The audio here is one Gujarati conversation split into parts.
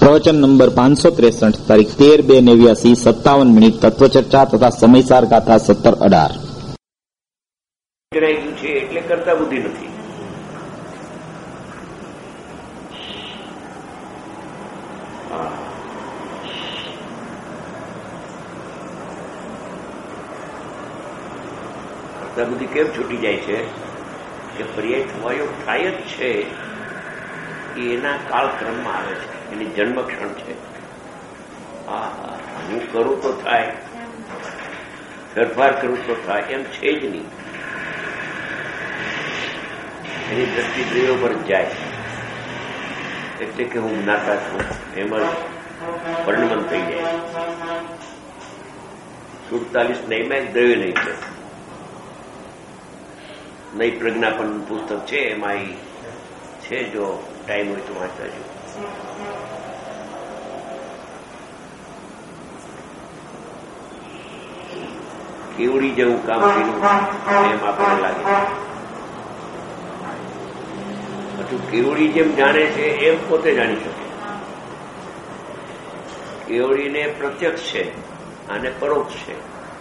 પ્રવચન નંબર 563 તારીખ 13/2/89 57 તત્વચર્ચા તથા સમયસાર ગાથા 17-18. જણાયું છે એટલે કરતા બુદ્ધિ નથી. કરતા બુદ્ધિ કેમ છૂટી જાય છે કે પર્યાય થવાયો થાય જ છે એ એના કાળક્રમમાં આવે છે, એની જન્મક્ષણ છે. હું કરું તો થાય, ફેરફાર કરું તો થાય, એમ છે જ નહીં. એની દ્રષ્ટિ દ્રવ્યો પર જાય એટલે કે હું જ્ઞાતા છું એમ જ વર્ણમન થઈ જાય. 47 નહીમાં એક દ્રવ્ય નહીં છે. નઈ પ્રજ્ઞાપન પુસ્તક છે, એમાં છે, જો ટાઈમ હોય તો વાંચતા જો. કેવડી જેવું કામ કર્યું એમ આપણને લાગે. હજુ કેવડી જેમ જાણે છે એમ પોતે જાણી શકે. કેવડીને પ્રત્યક્ષ છે અને પરોક્ષ છે,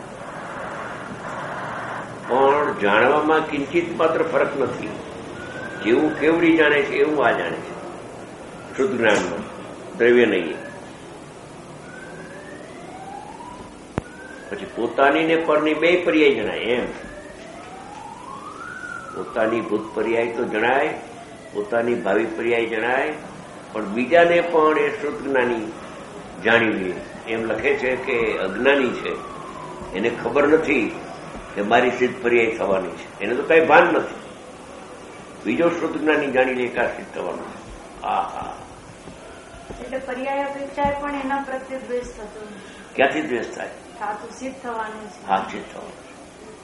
પણ જાણવામાં કિંચિત માત્ર ફરક નથી. જેવું કેવડી જાણે છે એવું આ જાણે છે. શુદ્ધ જ્ઞાનમાં દ્રવ્ય નહીં. પછી પોતાની ને પરની બે પર્યાય જણાય. એમ પોતાની ભૂત પર્યાય તો જણાય, પોતાની ભાવિ પર્યાય જણાય, પણ બીજાને પણ એ શુદ્ધ જ્ઞાની જાણી લે. એમ લખે છે કે અજ્ઞાની છે, એને ખબર નથી કે મારી સિદ્ધ પર્યાય થવાની છે, એને તો કઈ ભાન નથી. બીજો શુદ્ધ જ્ઞાની જાણી લે કા સિદ્ધ થવાનું છે. એટલે પર્યાય અપેક્ષા પણ એના પ્રત્યે દ્વેષ થતો. ક્યાંથી દ્વેષ થાય? સિદ્ધ થવાનું છે. હા, સિદ્ધ થવાનું છે.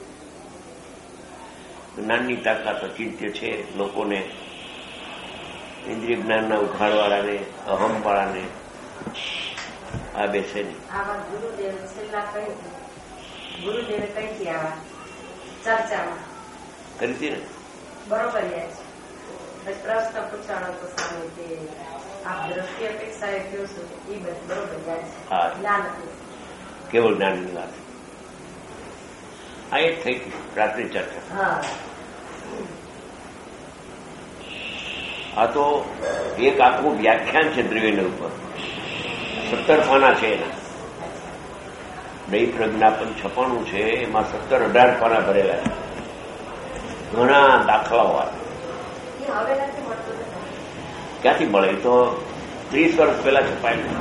જ્ઞાનની તાકાત અચિંત્ય છે. લોકોને ઇન્દ્રિય જ્ઞાનના ઉઘાડવાળાને, અહમવાળાને આ બેસે નહીં. ગુરુદેવે કઈ હતી આવા ચર્ચામાં કરી હતી ને? બરોબર પ્રશ્ન પૂછાણો તો સામે તે આપ દ્રષ્ટિ અપેક્ષા એ કહો છો એ બધું બરોબર જ્ઞાન હતું. કેવળ જ્ઞાનની વાત આ એક થઈ રાત્રિ ચર્ચા. આ તો એક આખું વ્યાખ્યાન છે દ્રવ્યના ઉપર. 17 પાના છે એના. નઈ પ્રજ્ઞાપન 96 છે, એમાં 17-18 પાના ભરેલા છે. ઘણા દાખલાઓ આવે. ક્યાંથી મળે? તો 30 વર્ષ પહેલા છપાયેલું.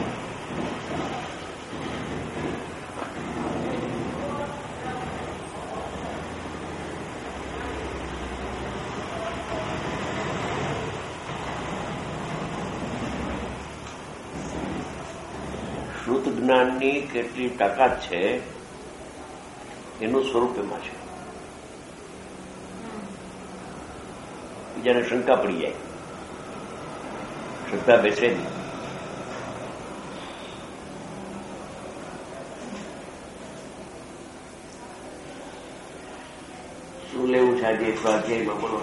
શ્રુત જ્ઞાનની કેટલી તાકાત છે એનું સ્વરૂપ એમાં છે. બીજાને શંકા પડી જાય, શ્રદ્ધા બેસે નહીં. શું લેવું છે આજે સ્વાધ્યાયમાં? બોલો.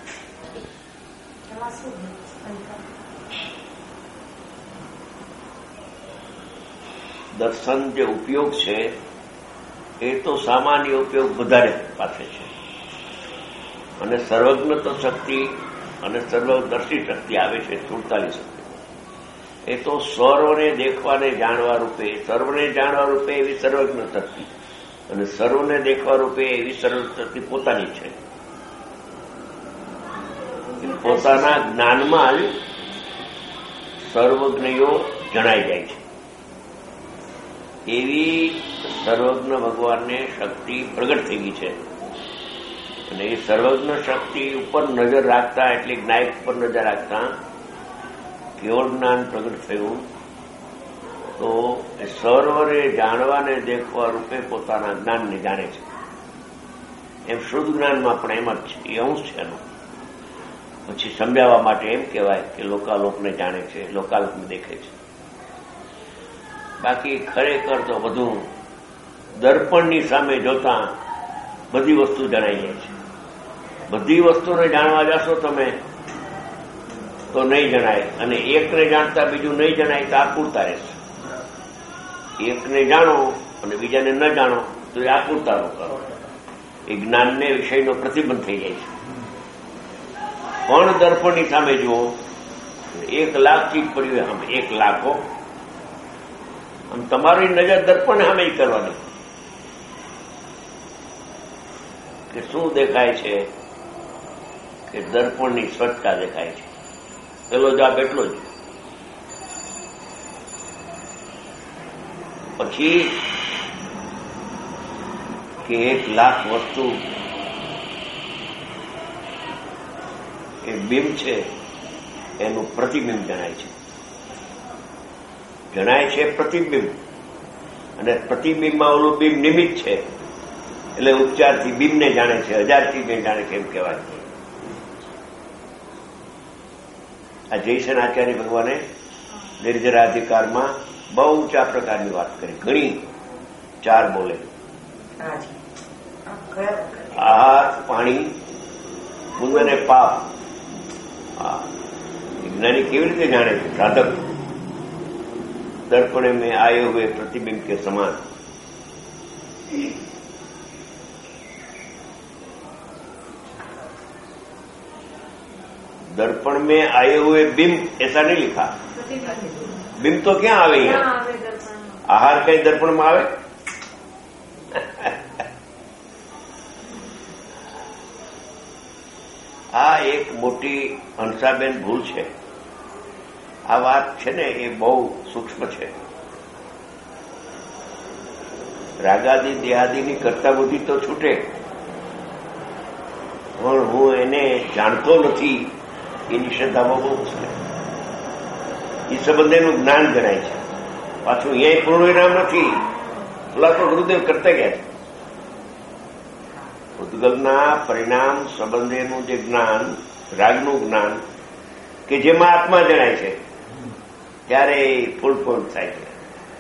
દર્શન જે ઉપયોગ છે એ તો સામાન્ય ઉપયોગ વધારે પાસે છે, અને સર્વજ્ઞ તો શક્તિ અને સર્વદર્શી શક્તિ આવે છે 47 શક્તિ. એ તો સર્વને દેખવાને જાણવા રૂપે, સર્વને જાણવા રૂપે એવી સર્વજ્ઞ શક્તિ, અને સર્વને દેખવા રૂપે એવી સર્વ શક્તિ પોતાની છે. પોતાના જ્ઞાનમાં જ સર્વજ્ઞયો જણાઈ જાય છે. એવી સર્વજ્ઞ ભગવાનને શક્તિ પ્રગટ થઈ ગઈ છે. અને એ સર્વજ્ઞ શક્તિ ઉપર નજર રાખતા, એટલે જ્ઞાન ઉપર નજર રાખતા કેવળ જ્ઞાન પ્રગટ થયું. તો એ સર્વને જાણવાને દેખવા રૂપે પોતાના જ્ઞાનને જાણે છે. એમ શુદ્ધ જ્ઞાનમાં પણ એમ જ છે. એ અંશ છે એનો. પછી સમજાવવા માટે એમ કહેવાય કે લોકાલોકને જાણે છે, લોકાલોકને દેખે છે. બાકી ખરેખર તો બધું દર્પણની સામે જોતા બધી વસ્તુ જણાઈ જાય છે. બધી વસ્તુને જાણવા જશો તમે તો નહીં જણાય, અને એકને જાણતા બીજું નહીં જણાય તો આકુરતા રહેશે. એકને જાણો અને બીજાને ન જાણો તો એ આકુરતાનો કરો. એ જ્ઞાનને વિષયનો પ્રતિબંધ થઈ જાય છે. પણ દર્પણની સામે જુઓ, 1,00,000 ચીજ પડી હોય સામે, 1,00,000 આમ તમારી નજર દર્પણ સામે કરવાની કે શું દેખાય છે, કે દર્પણની સ્વચ્છતા દેખાય છે. પેલો જવાબ એટલો જ. પછી કે 1,00,000 વસ્તુ એ બિંબ છે, એનું પ્રતિબિંબ જણાય છે. જણાય છે પ્રતિબિંબ, અને પ્રતિબિંબમાં ઓલું બિંબ નિમિત્ત છે, એટલે ઉપચારથી બિંબને જાણે છે, 1000થી બિંબ જાણે છે એમ કહેવાય. આ જયસેન આચાર્ય ભગવાને નિર્જરાધિકારમાં બહુ ઊંચા પ્રકારની વાત કરી. ઘણી 4 બોલે: આહાર, પાણી, પુણ્ય અને પાપ. વિજ્ઞાની કેવી રીતે જાણે છે? સાધક दर्पण में आए हुए प्रतिबिंब के समान. दर्पण में आए हुए बिंब ऐसा नहीं लिखा. बिंब तो क्या आवे यहाँ? आहार कई दर्पण में आवे? આ એક મોટી હંસાબેન ભૂલ છે. આ વાત છે ને એ બહુ સૂક્ષ્મ છે. રાગાદી દેહાદીની કરતા બુદ્ધિ તો છૂટે, પણ હું એને જાણતો નથી એની શ્રદ્ધામાં બહુ છે. એ સંબંધેનું જ્ઞાન જણાય છે. પાછું અહીંયા પૂર્ણ વિરામ નથી. પેલા તો ગુરુદેવ કરતા ગયા છે. ઉદ્ગલના પરિણામ સંબંધેનું જે જ્ઞાન, રાગનું જ્ઞાન, કે જેમાં આત્મા જણાય છે, ત્યારે ફૂલફોડ થાય છે.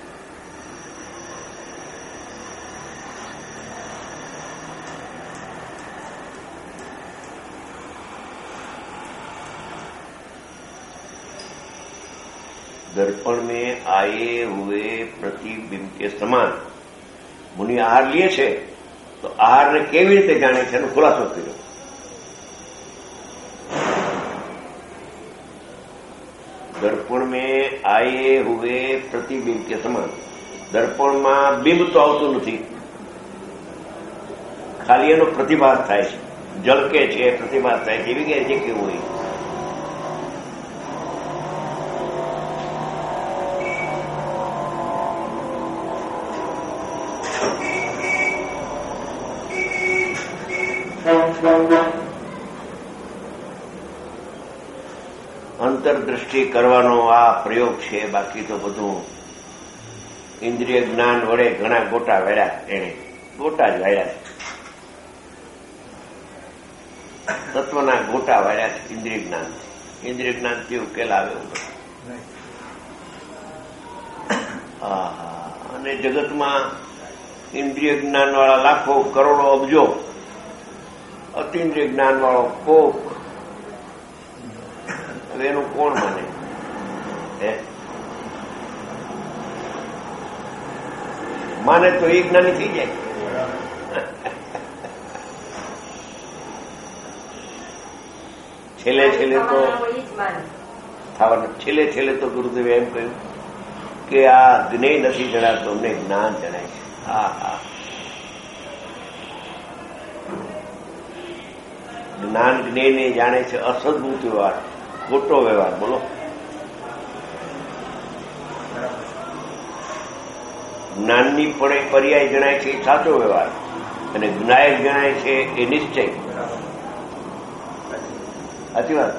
दर्पण में आए हुए प्रतिबिंब के समान. मुनि आहार लिए છે તો આહારને કેવી રીતે જાણે છે એનો ખુલાસો કર્યો. दर्पण में आए हुए प्रतिबिंब के समान. દર્પણમાં બિંબ તો આવતું નથી, ખાલી એનો પ્રતિભાસ થાય છે. ઝળકે છે, પ્રતિભાસ થાય છે, એવી કે જે કેવું હોય. અંતરદ્રષ્ટિ કરવાનો આ પ્રયોગ છે. બાકી તો બધું ઇન્દ્રિય જ્ઞાન વડે ઘણા ગોટા વાળ્યા. એને ગોટા જ વાળ્યા છે, તત્વના ગોટા વાળ્યા છે ઇન્દ્રિય જ્ઞાન. ઇન્દ્રિય જ્ઞાનથી ઉકેલ આવે એવું. અને જગતમાં ઇન્દ્રિય જ્ઞાન વાળા લાખો, કરોડો, અબજો, અતિન્દ્રિય જ્ઞાન વાળો કોક. હવે એનું કોણ માને? માને તો એ જ્ઞાની થઈ જાય. છેલ્લે છેલ્લે તો થવાનું. છેલ્લે છેલ્લે તો ગુરુદેવે એમ કહ્યું કે આ જ્ઞેય નથી જણાતો, અમને જ્ઞાન જણાય છે. હા, જ્ઞાન જ્ઞેયને જાણે છે. અસદભૂત વ્યવહાર, ખોટો વ્યવહાર. બોલો, જ્ઞાનની પર્યાય જણાય છે એ સાચો વ્યવહાર, અને જ્ઞાયક જણાય છે એ નિશ્ચય. સાચી વાત.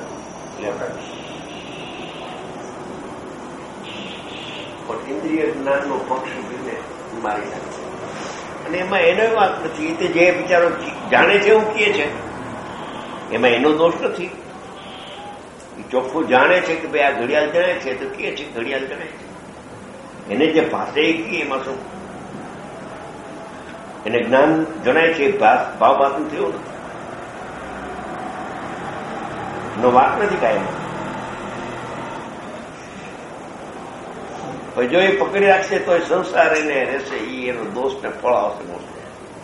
પણ ઇન્દ્રિય જ્ઞાનનો પક્ષ જોઈને મારી નાખે. અને એમાં એનો વાત નથી. તે જે બિચારો જાણે છે એવું કહે છે, એમાં એનો દોષ નથી. ચોખ્ખું જાણે છે કે ભાઈ આ ઘડિયાળ જણાય છે તો કહે છે ઘડિયાળ જણાય છે. એને જે ભાષે એ કહે એમાં શું? એને જ્ઞાન જણાય છે, ભાવ ભાતું થયું નથી. એનો વાત નથી કાંઈ. પણ જો એ પકડી રાખશે તો એ સંસાર એને રહેશે, એ એનો દોષને ફળ આવશે મોટું.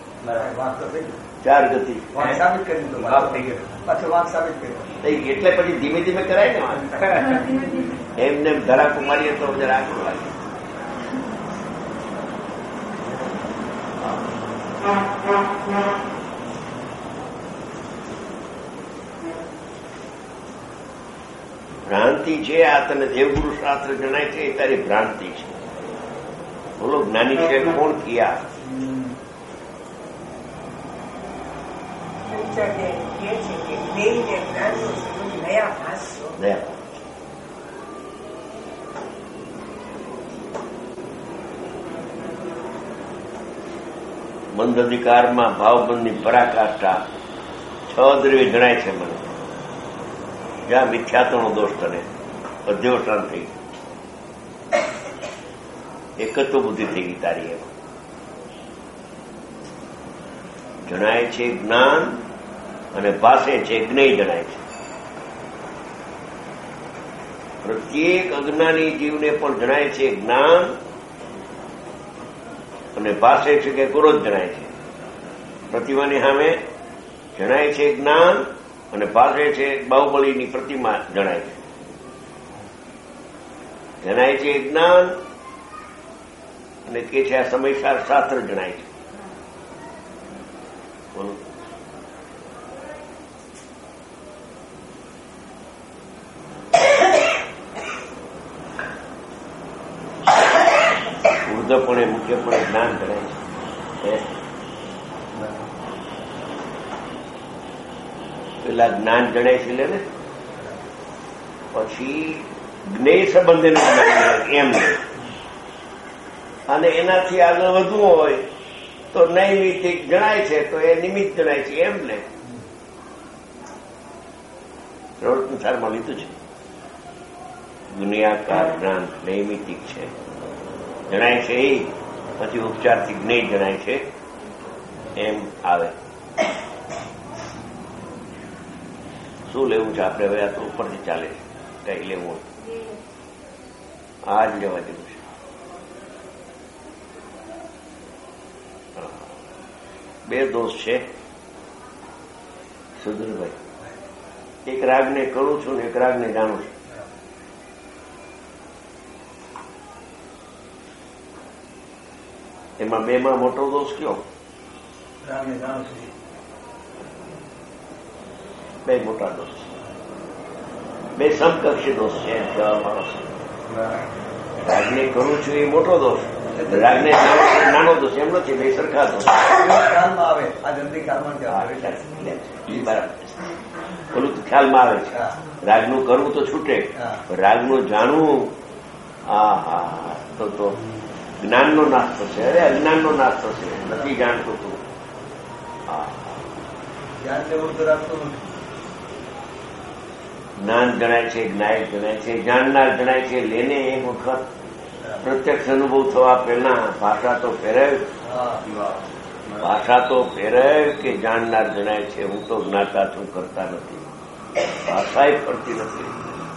4 ગતિ સાબિત કરી દીધું, પાછું વાત સાબિત કરી એટલે પછી ધીમે ધીમે કરાય ને વાત. એમને ધરાકો મારીએ તો જરા આગળ લાગે. ભ્રાંતિ છે આ તને દેવગુરુ શાસ્ત્ર જણાય છે એ તારી ભ્રાંતિ છે. બોલો જ્ઞાની છે કોણ કિયા? બંધ અધિકારમાં ભાવબંધની પરાકાષ્ઠા 6 દ્રવ્ય જણાય છે મને. જ્યાં મિથ્યાત્વનો દોષ તને અધ્યોષણ થઈ એકત્વ બુદ્ધિ થઈ ગઈ તારી. એમાં જણાય છે જ્ઞાન અને પાસે છે જ્ઞેય જણાય છે. પ્રત્યેક અજ્ઞાની જીવને પણ જણાય છે જ્ઞાન અને પાસે છે કે ક્રોધ જણાય છે. પ્રતિમાની સામે જણાય છે જ્ઞાન અને પાસે છે બાહુબલીની પ્રતિમા જણાય છે. જણાય છે જ્ઞાન અને કે છે આ સમયસાર શાસ્ત્ર જણાય છે. બોલો ઉર્ધપણે મુખ્યપણે જ્ઞાન જણાય છે. પેલા જ્ઞાન જણાય છે ને પછી જ્ઞેય સંબંધેનું એમ લે અને એનાથી આગળ વધવું હોય તો નૈમિતિક જણાય છે તો એ નિમિત્ત જણાય છે એમ લે. પ્રવૃત્તિસારમાં લીધું છે. ગુણ્યાકાર જ્ઞાન નૈમિતિક છે જણાય છે એ પછી ઉપચારથી જ્ઞેય જણાય છે એમ આવે. શું લેવું છે આપણે હવે? આ તો ઉપરથી ચાલે છે. કઈ લેવું હોય આ જ લેવા જેવું છે. બે દોષ છે સુધીરભાઈ. એક રાગને કરું છું ને એક રાગને જાણું છું. એમાં બેમાં મોટો દોષ કયો? રામને જાણું છું. બે મોટા દોષ છે. બે સમકક્ષી દોષ છે એમ કહેવા માંગો છો. રાગને કરું છું એ મોટો દોષ, રાગને નાનો દોષ એમ નથી. બે સરખા દોષ ખ્યાલમાં આવે. આ જલ્દી ખ્યાલમાં બરાબર. પેલું તો ખ્યાલમાં આવે છે. રાગનું કરવું તો છૂટે, રાગનું જાણવું હા તો જ્ઞાનનો નાશ થશે. અરે અજ્ઞાનનો નાશ થશે. નથી જાણતું તું. જ્ઞાન જણાય છે, જ્ઞાયક જણાય છે, જાણનાર જણાય છે. લેને એક વખત પ્રત્યક્ષ અનુભવ થવા પહેલા ભાષા તો ફેરવ કે જાણનાર જણાય છે. હું તો જ્ઞાતા છું, કરતા નથી. ભાષા ફરતી નથી.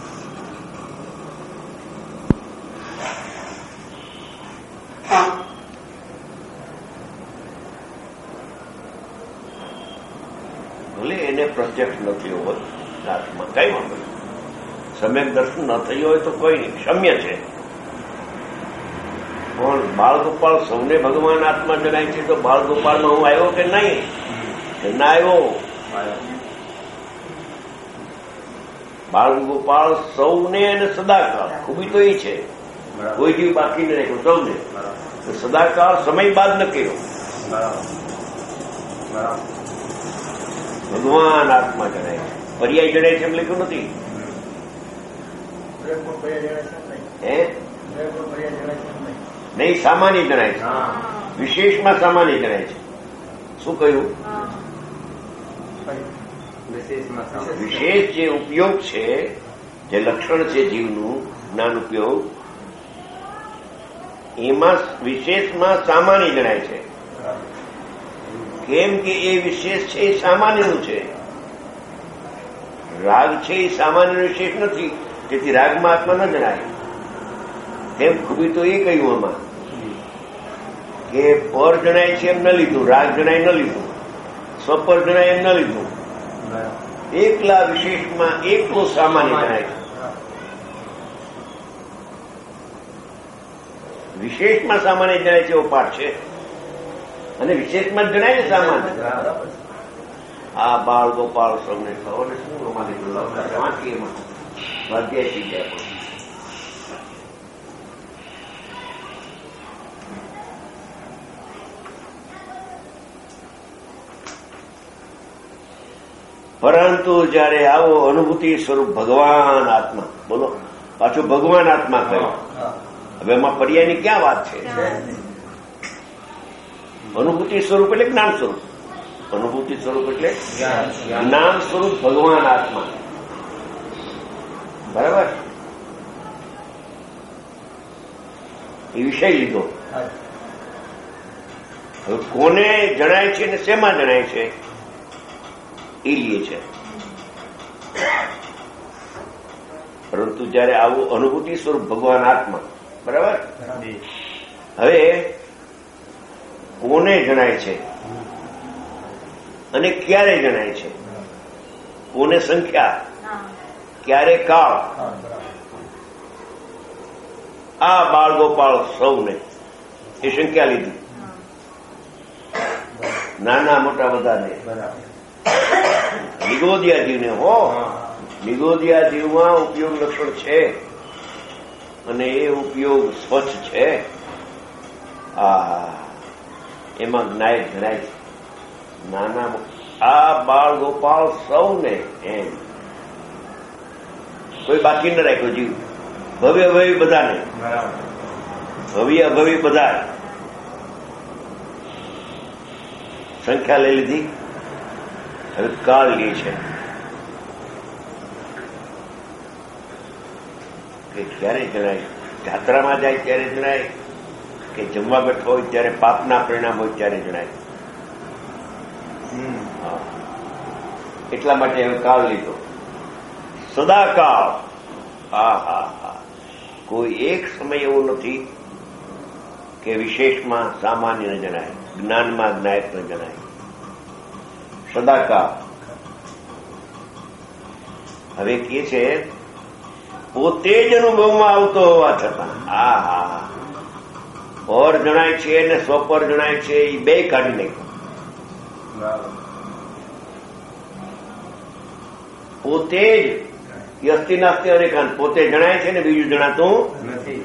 ભલે એને પ્રત્યક્ષ નથી હોય આત્મા, કઈ વાંધો નહીં. સમ્યક દર્શન ન થયું હોય તો કોઈ નહીં, ક્ષમ્ય છે. પણ બાળગોપાળ સૌને ભગવાન આત્મા જણાય છે તો બાળગોપાળમાં હું આવ્યો કે નહીં? ના આવ્યો. બાળગોપાળ સૌને અને સદાકાળ. ખૂબી તો એ છે કોઈ જીવ બાકી નહીં રાખ્યો સૌને. સદાકાળ સમય બાદ ન કર્યો. ભગવાન આત્મા જણાય છે. પર્યાય જણાય છે એમ લખ્યું નથી. નહીં, સામાન્ય જણાય છે. વિશેષમાં સામાન્ય જણાય છે. શું કહ્યું? વિશેષ જે ઉપયોગ છે, જે લક્ષણ છે જીવનું જ્ઞાન ઉપયોગ, એમાં વિશેષમાં સામાન્ય જણાય છે. કેમ કે એ વિશેષ છે એ સામાન્યનું છે. રાગ છે એ સામાન્ય વિશેષ નથી. તેથી રાગમાં આત્મા ન જણાય. એમ ખૂબી તો એ કહ્યું આમાં કે પર જણાય છે એમ ન લીધું, રાગ જણાય ન લીધું, સ્વપર જણાય એમ ન લીધું, એકલા વિશેષમાં એકલો સામાન્ય જણાય છે. વિશેષમાં સામાન્ય જણાય છે એવો પાઠ છે અને વિશેષમાં જ જણાય ને સામાન્ય. આ બાળ ગોપાળ સૌને ખબર શું અમારી વાંચીએ સ્વાધ્યાય થઈ જાય પણ પરંતુ જયારે આવો અનુભૂતિ સ્વરૂપ ભગવાન આત્મા, બોલો પાછું ભગવાન આત્મા કહ્યું. હવે એમાં પર્યાયની ક્યાં વાત છે? અનુભૂતિ સ્વરૂપ એટલે જ્ઞાન સ્વરૂપ, અનુભૂતિ સ્વરૂપ એટલે જ્ઞાન સ્વરૂપ ભગવાન આત્મા. બરાબર, એ વિષય લીધો. હવે કોને જણાય છે ને શેમાં જણાય છે એ લે છે. પરંતુ જયારે આવું અનુભૂતિ સ્વરૂપ ભગવાન આત્મા, બરાબર, હવે કોને જણાય છે અને ક્યારે જણાય છે, કોને સંખ્યા, ક્યારે કાળ, આ બાળ ગોપાળ સૌને એ સંખ્યા લીધી, નાના મોટા બધાને. નિગોદિયા જીવને હો, નિગોદિયા જીવમાં ઉપયોગ લક્ષણ છે અને એ ઉપયોગ સ્વચ્છ છે. એમાં જ્ઞાય જણાય છે નાના, આ બાળ ગોપાળ સૌને, એમ કોઈ બાકી ન રાખ્યો જીવ. ભવ્ય ભવ્ય બધાને, ભવ્ય ભવ્ય બધા સંખ્યા લઈ લીધી. હવે કાળ લે છે કે ક્યારે જણાય, જાત્રામાં જાય ત્યારે જણાય કે જમવા બેઠો હોય ત્યારે પાપના પરિણામ હોય ત્યારે જણાય. એટલા માટે હવે કાળ લીધો, સદાકાળ. કોઈ એક સમય એવો નથી કે વિશેષમાં સામાન્ય ન જણાય, જ્ઞાનમાં જ્ઞાયક ન જણાય. સદાકાળ. હવે કે છે પોતે જ અનુભવમાં આવતો હોવા છતાં, પર જણાય છે અને સ્વપર જણાય છે એ બે કાઢી નાખ્યું. પોતે જ અસ્તિ નાસ્તિ અનેકાન, પોતે જણાય છે ને બીજું જણાતું નથી.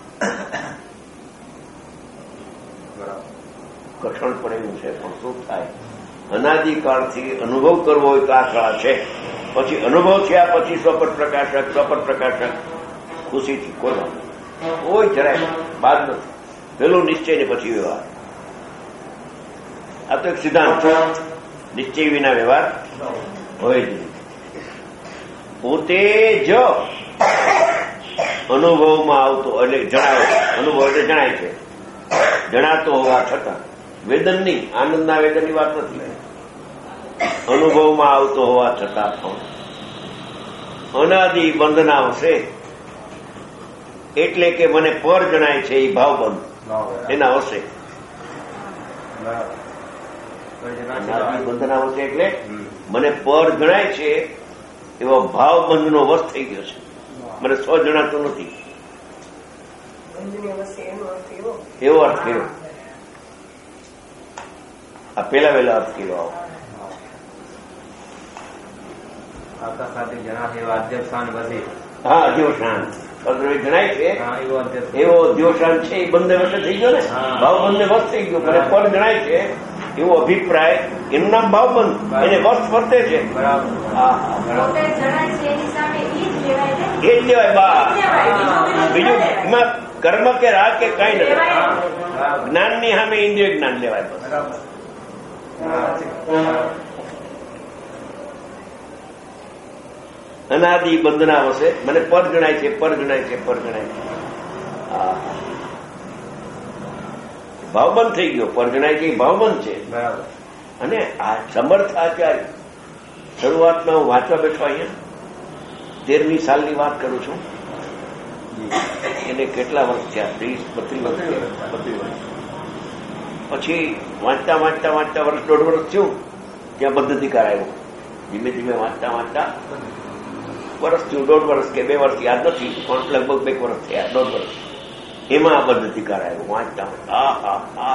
કઠણ પડે એવું છે, પણ શું થાય? અનાદિકાળથી અનુભવ કરવો હોય તો આ કળા છે. પછી અનુભવ થયા પછી સ્વપર પ્રકાશક ખુશીથી કોઈ જરાય બાદ નથી. પેલો નિશ્ચય ને પછી વ્યવહાર. આ તો એક સિદ્ધાંત છે, નિશ્ચય વિના વ્યવહાર હોય જ નહીં. પોતે જ અનુભવમાં આવતો એટલે જણાવે, અનુભવ એટલે જણાય છે, જણાતો હોવા છતાં વેદનની, આનંદના વેદનની વાત નથી. અનુભવમાં આવતો હોવા છતાં પણ અનાદિ બંધના હશે. એટલે કે મને પર જણાય છે એ ભાવબંધ એના હશે. અનાદિ બંધના હશે એટલે મને પર જણાય છે એવો ભાવબંધનો વશ થઈ ગયો છે. મને સ્વ જણાતો નથી એવો અર્થ કર્યો. આ પેલા વેલા અર્થ કર્યો. હા, અધ્યોષાન જણાય છે એવો અધ્યોષાન છે એ બંને વર્ષે થઈ ગયો ને, ભાવ બંને વસ્ત થઈ ગયો. મને પર જણાય છે એવો અભિપ્રાય, એનું નામ ભાવબંધ, એને વસ્ત વર્તે છે. એ જ લેવાય બા. બીજું એમાં કર્મ કે રાગ કે કઈ નથી. જ્ઞાનની સામે ઇન્દ્રિય જ્ઞાન લેવાય બસ. અનાદિ બંધના વશે મને પર જણાય છે, પર જણાય છે, પર જણાય છે. ભાવબંધ થઈ ગયો. પર જણાય છે એ ભાવબંધ છે. અને આ સમર્થ આચાર્ય શરૂઆતમાં હું વાંચવા બેઠો અહીંયા 13મી સાલની વાત કરું છું. એને કેટલા વર્ષ થયા? 30-32 વર્ષ. પછી વાંચતા વાંચતા વાંચતા વર્ષ 1.5 વર્ષ થયું, ત્યાં પદ્ધતિકાર આવ્યો. ધીમે ધીમે વાંચતા વાંચતા વર્ષ થયું, 1.5 વર્ષ કે 2 વર્ષ યાદ નથી, પણ લગભગ 2 વર્ષ થયા, 1.5 વર્ષ. એમાં આ પદ્ધતિકાર આવ્યો. વાંચતા વાંચતા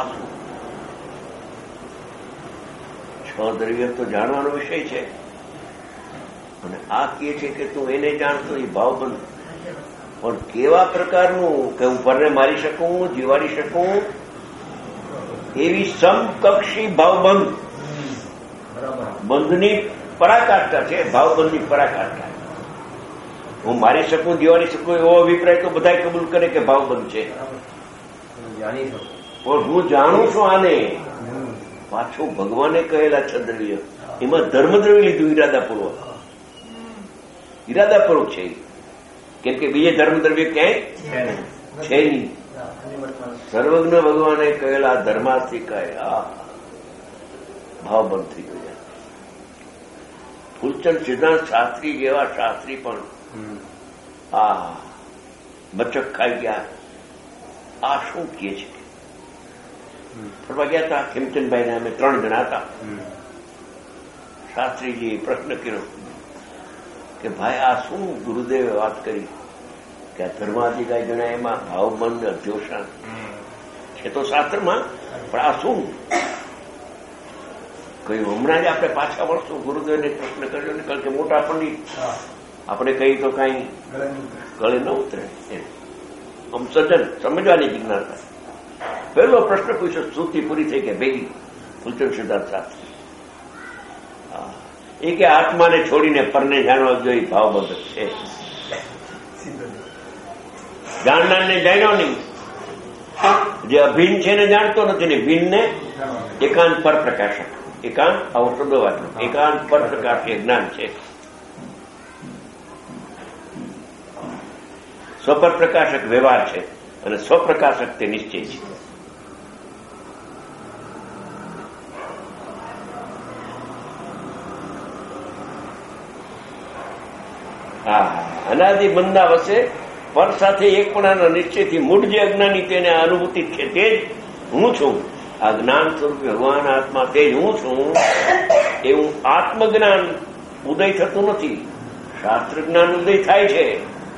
છ દ્રવ્ય તો જાણવાનો વિષય છે, અને આ કહે છે કે તું એને જાણતો એ ભાવબંધ. પણ કેવા પ્રકારનું કે હું પરને મારી શકું, જીવાડી શકું, એવી સમકક્ષી ભાવબંધ. બંધની પરાકાષ્ઠા છે, ભાવબંધની પરાકાષ્ઠા. હું મારી શકું, જીવાડી શકું એવો અભિપ્રાય તો બધા કબૂલ કરે કે ભાવબંધ છે, પણ હું જાણું છું આને. પાછું ભગવાને કહેલા 6 દ્રવ્ય, એમાં ધર્મદ્રવ્ય લીધું ઈરાદાપૂર્વક. ઈરાદાપૂર્વક છે, કેમ કે બીજે ધર્મદ્રવ્ય ક્યાંય છે નહીં. સર્વજ્ઞ ભગવાને કહેલા ધર્માર્થી કહે ભાવબંધ થઈ ગયા. ફૂલચંદ સિદ્ધાંત શાસ્ત્રી જેવા શાસ્ત્રી પણ બચક ખાઈ ગયા. આ શું કહે છે? ફરવા ગયા હતા ખીમચંદભાઈને, અમે 3 જણા હતા. શાસ્ત્રીજીએ પ્રશ્ન કર્યો કે ભાઈ આ શું ગુરુદેવે વાત કરી કે આ ધર્માધિકારી ગણાય એમાં ભાવબંધ અધ્યોષણ છે તો શાસ્ત્રમાં, પણ આ શું કહ્યું? હમણાં જ આપણે પાછા વળશું. ગુરુદેવને પ્રશ્ન કર્યો ને, કારણ કે મોટા પંડિત આપણે કહી તો કઈ ગળે ન ઉતરે. આમ સજ્જન સમજવાની જિજ્ઞાસા. પહેલો પ્રશ્ન પૂછ્યો, શ્રુતિ પૂરી થઈ કે ભેગી? ફૂલચંદ સિદ્ધાંત શાસ્ત્રી એ કે આત્માને છોડીને પરને જાણવા જોઈએ ભાવબંધ છે. જાણનારને જાણ્યો નહીં, જે અભિન્ન છે ને જાણતો નથી ને ભિન્નને એકાંત પર પ્રકાશક. એકાંત આવો શબ્દો વાંચો. એકાંત પર પ્રકાશ એ જ્ઞાન છે. સ્વપર પ્રકાશક વ્યવહાર છે અને સ્વપ્રકાશક તે નિશ્ચય છે. અનાદિ બંધના વસે પર સાથે એકપણાના નિશ્ચયથી મૂળ જે અજ્ઞાની તેને અનુભૂતિ છે તે જ હું છું. આ જ્ઞાન સ્વરૂપ ભગવાન આત્મા તે જ હું છું. એવું આત્મજ્ઞાન ઉદય થતું નથી. શાસ્ત્ર જ્ઞાન ઉદય થાય છે,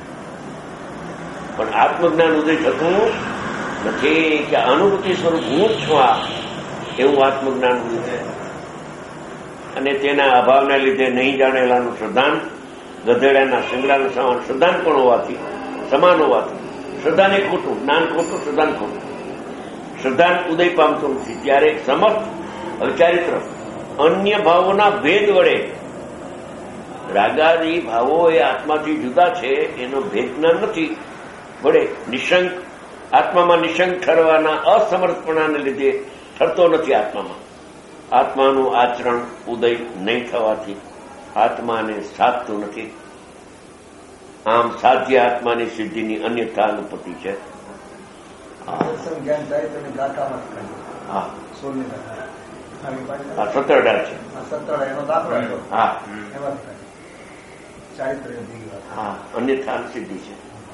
પણ આત્મજ્ઞાન ઉદય થતું નથી કે અનુભૂતિ સ્વરૂપ હું જ છું આ, એવું આત્મજ્ઞાન ઉદય થાય. અને તેના અભાવના લીધે નહીં જાણેલાનું શ્રદ્ધાન, ગધેડાના શિંગડાનું સમાન શ્રદ્ધાન પણ હોવાથી, સમાન હોવાથી શ્રદ્ધાને ખોટું, જ્ઞાન ખોટું, શ્રદ્ધાન ખોટું. શ્રદ્ધાન ઉદય પામતું નથી. ત્યારે સમર્થ અચારિત્ર અન્ય ભાવોના ભેદ વડે, રાગાદી ભાવો એ આત્માથી જુદા છે એનો ભેદ જ્ઞાન નથી વડે નિશંક આત્મામાં નિશંક ઠરવાના અસમર્થપણાને લીધે ઠરતો નથી. આત્માનું આચરણ ઉદય નહીં થવાથી આત્માને સાધતું નથી. આમ સાધ્ય આત્માની સિદ્ધિની અન્યથા અનુપતિ છે. હા, 17 છે. હા, અન્યથા સિદ્ધિ છે.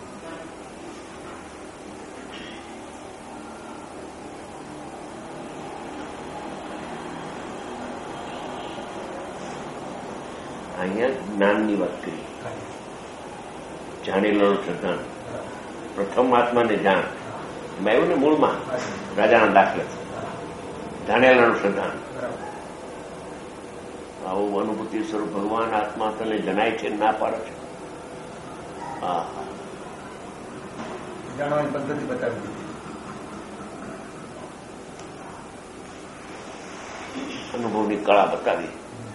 અહીંયા જ્ઞાનની વાત કરી. જાણેલાનું શ્રદ્ધાન, પ્રથમ આત્માને જાણ એમાં એવું ને મૂળમાં રાજાના દાખલા છે. જાણેલાનું શ્રદ્ધાન, આવું અનુભૂતિ સ્વરૂપ ભગવાન આત્મા તને જણાય છે, ના પાડે છે. હા, જાણવાની પદ્ધતિ બતાવી, અનુભવની કળા બતાવી.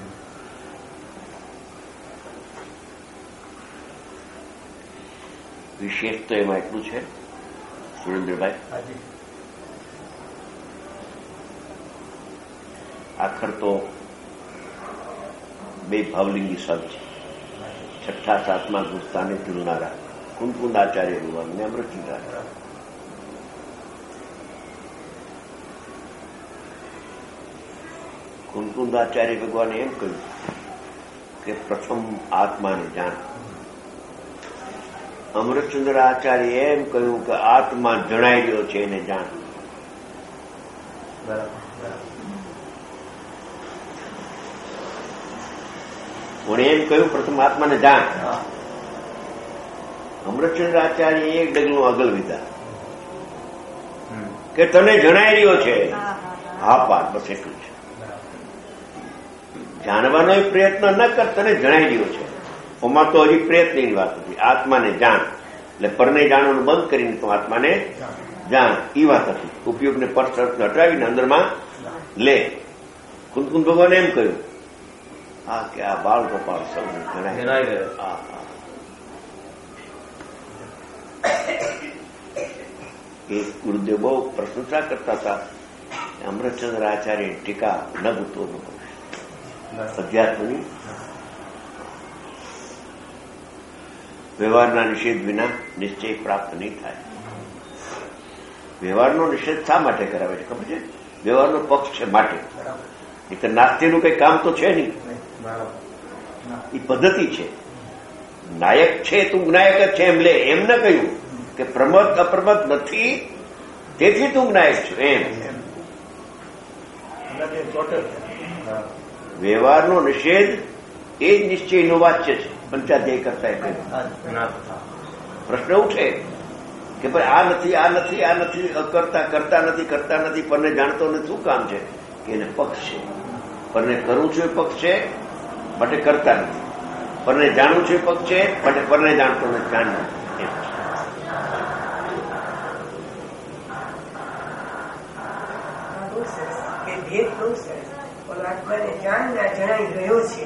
વિશેષ તો એમાં એટલું છે સુરેન્દ્રભાઈ, આખર તો 2 ભાવલિંગી સંત છે. 6ઠા 7મા ગુસ્તાને તુલનારા કુંકુંદાચાર્ય ભગવાન ને અમૃતચંદ્ર. કુંકુંદાચાર્ય ભગવાને એમ કહ્યું કે પ્રથમ આત્માને જાણ, અમૃતચંદ્ર આચાર્ય એમ કહ્યું કે આત્મા જણાઈ રહ્યો છે એને જાણ. કોણે એમ કહ્યું? પ્રથમ આત્માને જાણ. અમૃતચંદ્ર આચાર્ય એક ડગલું આગળ લીધા કે તને જણાઈ રહ્યો છે. હા પાર, બસ એટલું છે. જાણવાનો પ્રયત્ન ન કર, તને જણાઈ રહ્યો છે. ઓમાં તો હજી પ્રયત્નની વાત હતી. આત્માને જાણ એટલે પરને જાણવાનું બંધ કરીને તો આત્માને જાણ એ વાત હતી. ઉપયોગને પર શરત હટાવીને અંદરમાં લે. કુંદકુંદ ભગવાને એમ કહ્યું હા કે આ બાળ ગોપાળ સૌને જણાઈ ગયો. એ ગુરુદેવ બહુ પ્રશંસા કરતા હતા. અમૃતચંદ્ર આચાર્ય ટીકા ન ગુતો અધ્યાત્મની વ્યવહારના નિષેધ વિના નિશ્ચય પ્રાપ્ત નહીં થાય. વ્યવહારનો નિષેધ શા માટે કરાવે છે ખબર છે? વ્યવહારનો પક્ષ છે માટે. એ તો નાસ્તિનું કઈ કામ તો છે નહીં. એ પદ્ધતિ છે. નાયક છે તું નાયક જ છે એમ લે. એમ ન કહ્યું કે પ્રમદ અપ્રમદ નથી તેથી તું નાયક છું એમ. વ્યવહારનો નિષેધ એ જ નિશ્ચયનું વાચ્ય છે. પંચાધ્યાય કરતા પ્રશ્ન ઉઠે કે ભાઈ આ નથી આ નથી આ નથી કરતા નથી પરને જાણતો નથી. શું કામ છે? કે એને પક્ષ છે. પરને કરું છું એ પક્ષ છે માટે કરતા નથી. પરને જાણું છું એ પક્ષ છે માટે પરને જાણતો નથી. જાણવું આત્માને જાણના જણાઈ ગયો છે.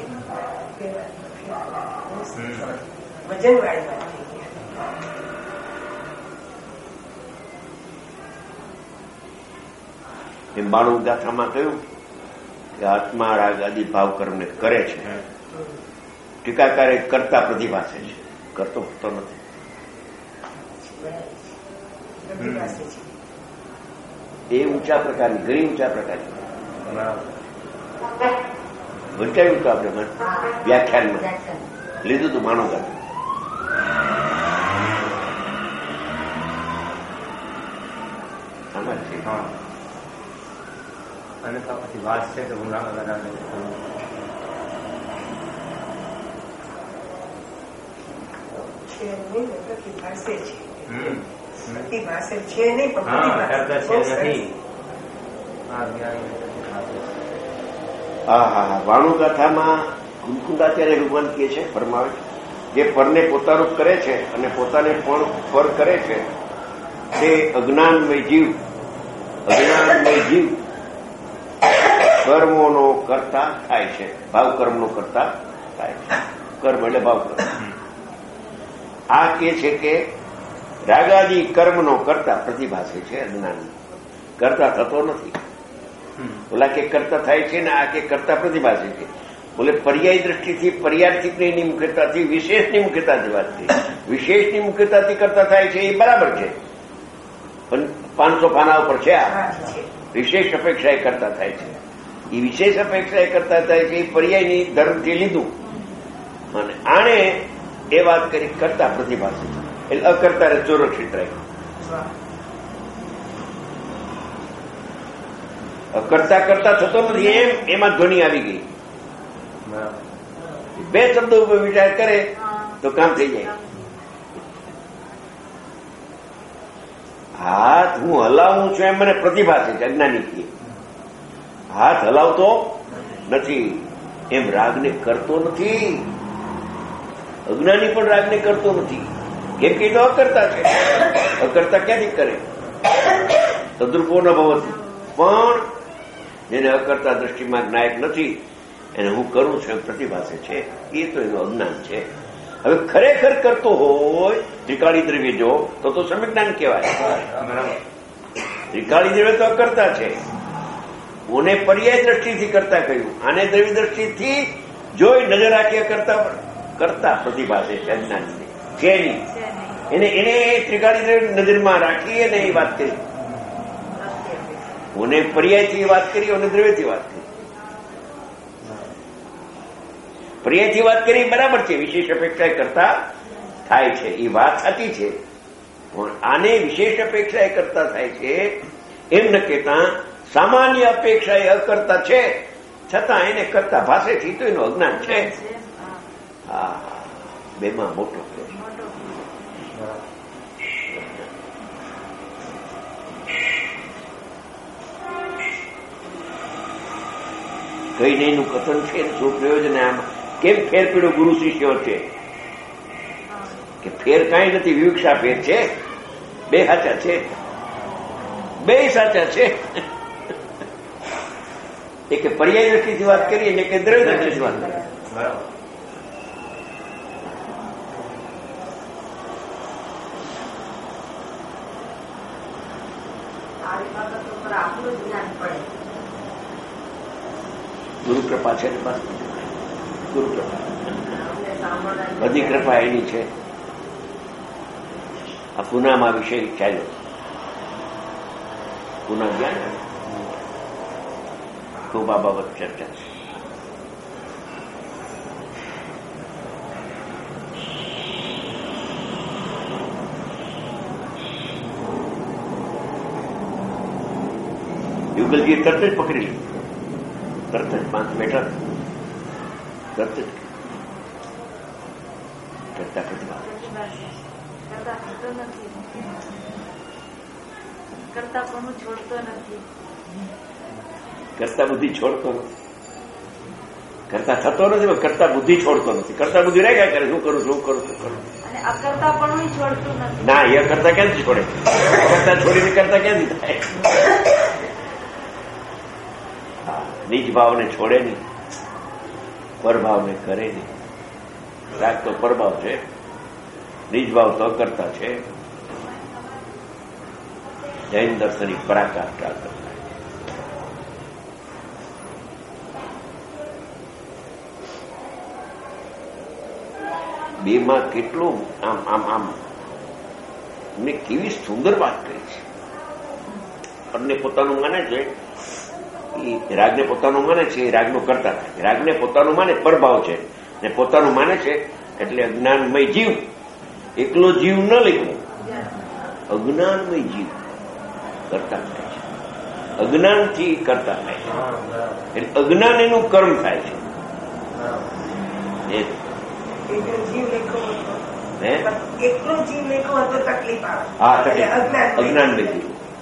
વજનવાળી વાત થઈ ગઈ. એમ 92 ગાથામાં કહ્યું કે આત્મા રાગ આદિ ભાવ કર્મને કરે છે. ટીકાકારે કરતા પ્રતિભાસે છે, કરતો હોતો નથી. એ ઊંચા પ્રકારની, ઘણી ઊંચા પ્રકારની વંચાયું હતું. આપણે વ્યાખ્યાનમાં લીધું હતું માનો ગાથા. અને તો પછી વાત છે કે હું વાણુગાથામાં કુંદકુંદાચાર્ય ભગવાન કહે છે, ફરમાવે જે પરને પોતારૂપ કરે છે અને પોતાને પણ પર કરે છે તે અજ્ઞાનમય જીવ કર્મોનો કરતા થાય છે. ભાવ કર્મનો કરતા થાય છે. કર્મ એટલે ભાવ કર્મ. આ કે છે કે રાગાદી કર્મનો કરતા પ્રતિભાસે છે. અજ્ઞાન કરતા થતો નથી. ઓલા કે કરતા થાય છે ને આ કે કરતા પ્રતિભાસે છે. બોલે પર્યાય દ્રષ્ટિથી પર્યાર્થિકની મુખ્યતાથી વિશેષની મુખ્યતાથી વાત છે. વિશેષની મુખ્યતાથી કરતા થાય છે એ બરાબર છે, પણ 500 પાના ઉપર છે. આ વિશેષ અપેક્ષા એ કરતા થાય છે. એ વિશેષ અપેક્ષા એ કરતા થાય છે એ પર્યાયની ધર્મથી લીધું અને આણે એ વાત કરી કરતા પ્રતિભાસે છે. એટલે અકર્તા સુરક્ષિત રાખ્યું. કરતા કરતા થતો નથી એમ એમાં ધ્વનિ આવી ગઈ. 2 શબ્દો ઉપર વિચાર કરે તો કામ થઈ જાય. હાથ હું હલાવું છું એમ મને પ્રતિભા છે. અજ્ઞાની હાથ હલાવતો નથી એમ રાગને કરતો નથી. અજ્ઞાની પણ રાગને કરતો નથી. કેમ કે તો અકર્તા છે. અકર્તા ક્યાંથી કરે? તદ્રુપો ન ભવતી. પણ જેને અકર્તા દ્રષ્ટિમાં નાયક નથી એને હું કરું છું એમ પ્રતિભાસે છે એ તો એનું અજ્ઞાન છે. હવે ખરેખર કરતો હોય ત્રિકાળી દ્રવ્ય જો તો સમ્યક જ્ઞાન કહેવાય. ત્રિકાળી દ્રવ્ય તો અકર્તા છે. ઓને પર્યાય દ્રષ્ટિથી કરતા કહ્યું. આને દ્રવ્ય દ્રષ્ટિથી જોઈ નજર રાખીએ કરતા પ્રતિભાસે છે. અજ્ઞાન છે નહીં. એને ત્રિકાળી દ્રવ્ય નજરમાં રાખી અને એ વાત કરી. ઓને પર્યાયથી વાત કરી, ઓને દ્રવ્યથી વાત કરી. પર્યાયથી વાત કરી બરાબર છે. વિશેષ અપેક્ષા કરતા થાય છે એ વાત સાચી છે, પણ આને વિશેષ અપેક્ષા એ કરતા થાય છે એમ ન કહેતા સામાન્ય અપેક્ષા એ અકર્તા છે, છતાં એને કરતા ભાષે છે તો એનું અજ્ઞાન છે. હા, બેમાં મોટો કઈ નહીં નું કથન છે, શું પ્રયોજન આમ કેમ ફેર પીડો ગુરુ શિષ્યો છે કે ફેર કાંઈ નથી, વિવક્ષા ફેર છે, બે સાચા છે, બે સાચા છે. એક પર્યાય દ્રષ્ટિથી વાત કરીએ ને કે દ્રવ્ય દ્રષ્ટિથી વાત કરીએ. ગુરુ કૃપા છે, ગુરુ કૃપા, બધી કૃપા એની છે. આ પૂનામાં વિષય ચાલ્યો, પૂના જ્ઞાન ખૂબ આ બાબત ચર્ચા છે. યુગલજી તરત જ પકડી લીધું, તરત જ 5 મીટર તરત જ કરતા પ્રતિભા કરતા બુદ્ધિ છોડતો નથી, કરતા થતો નથી, કરતા બુદ્ધિ છોડતો નથી. કરતા બુદ્ધિ રહ્યા કરે, શું કરું શું કરું શું કરું, ના એ કરતા ક્યાંથી છોડે, કરતા છોડીને કરતા ક્યાંથી થાય. નિજ ભાવને છોડે નહીં, પરભાવને કરે નહીં. રાગ તો પરભાવ છે, નિજ ભાવ તો કરતા છે. જૈન દર્શનિક પરાકાષ્ઠા કરતા. બેમાં કેટલું આમ આમ આમ મેં કેવી સુંદર વાત કરી છે. અને પોતાનું માને છે, રાગને પોતાનું માને છે, એ રાગનો કરતા થાય. રાગને પોતાનું માને પરભાવ છે ને પોતાનું માને છે એટલે અજ્ઞાનમય જીવ. એકલો જીવ ન લેવો, અજ્ઞાનમય જીવ કરતા થાય છે. અજ્ઞાનથી કરતા થાય છે એટલે અજ્ઞાન એનું કર્મ થાય છે. અજ્ઞાનમય જીવ,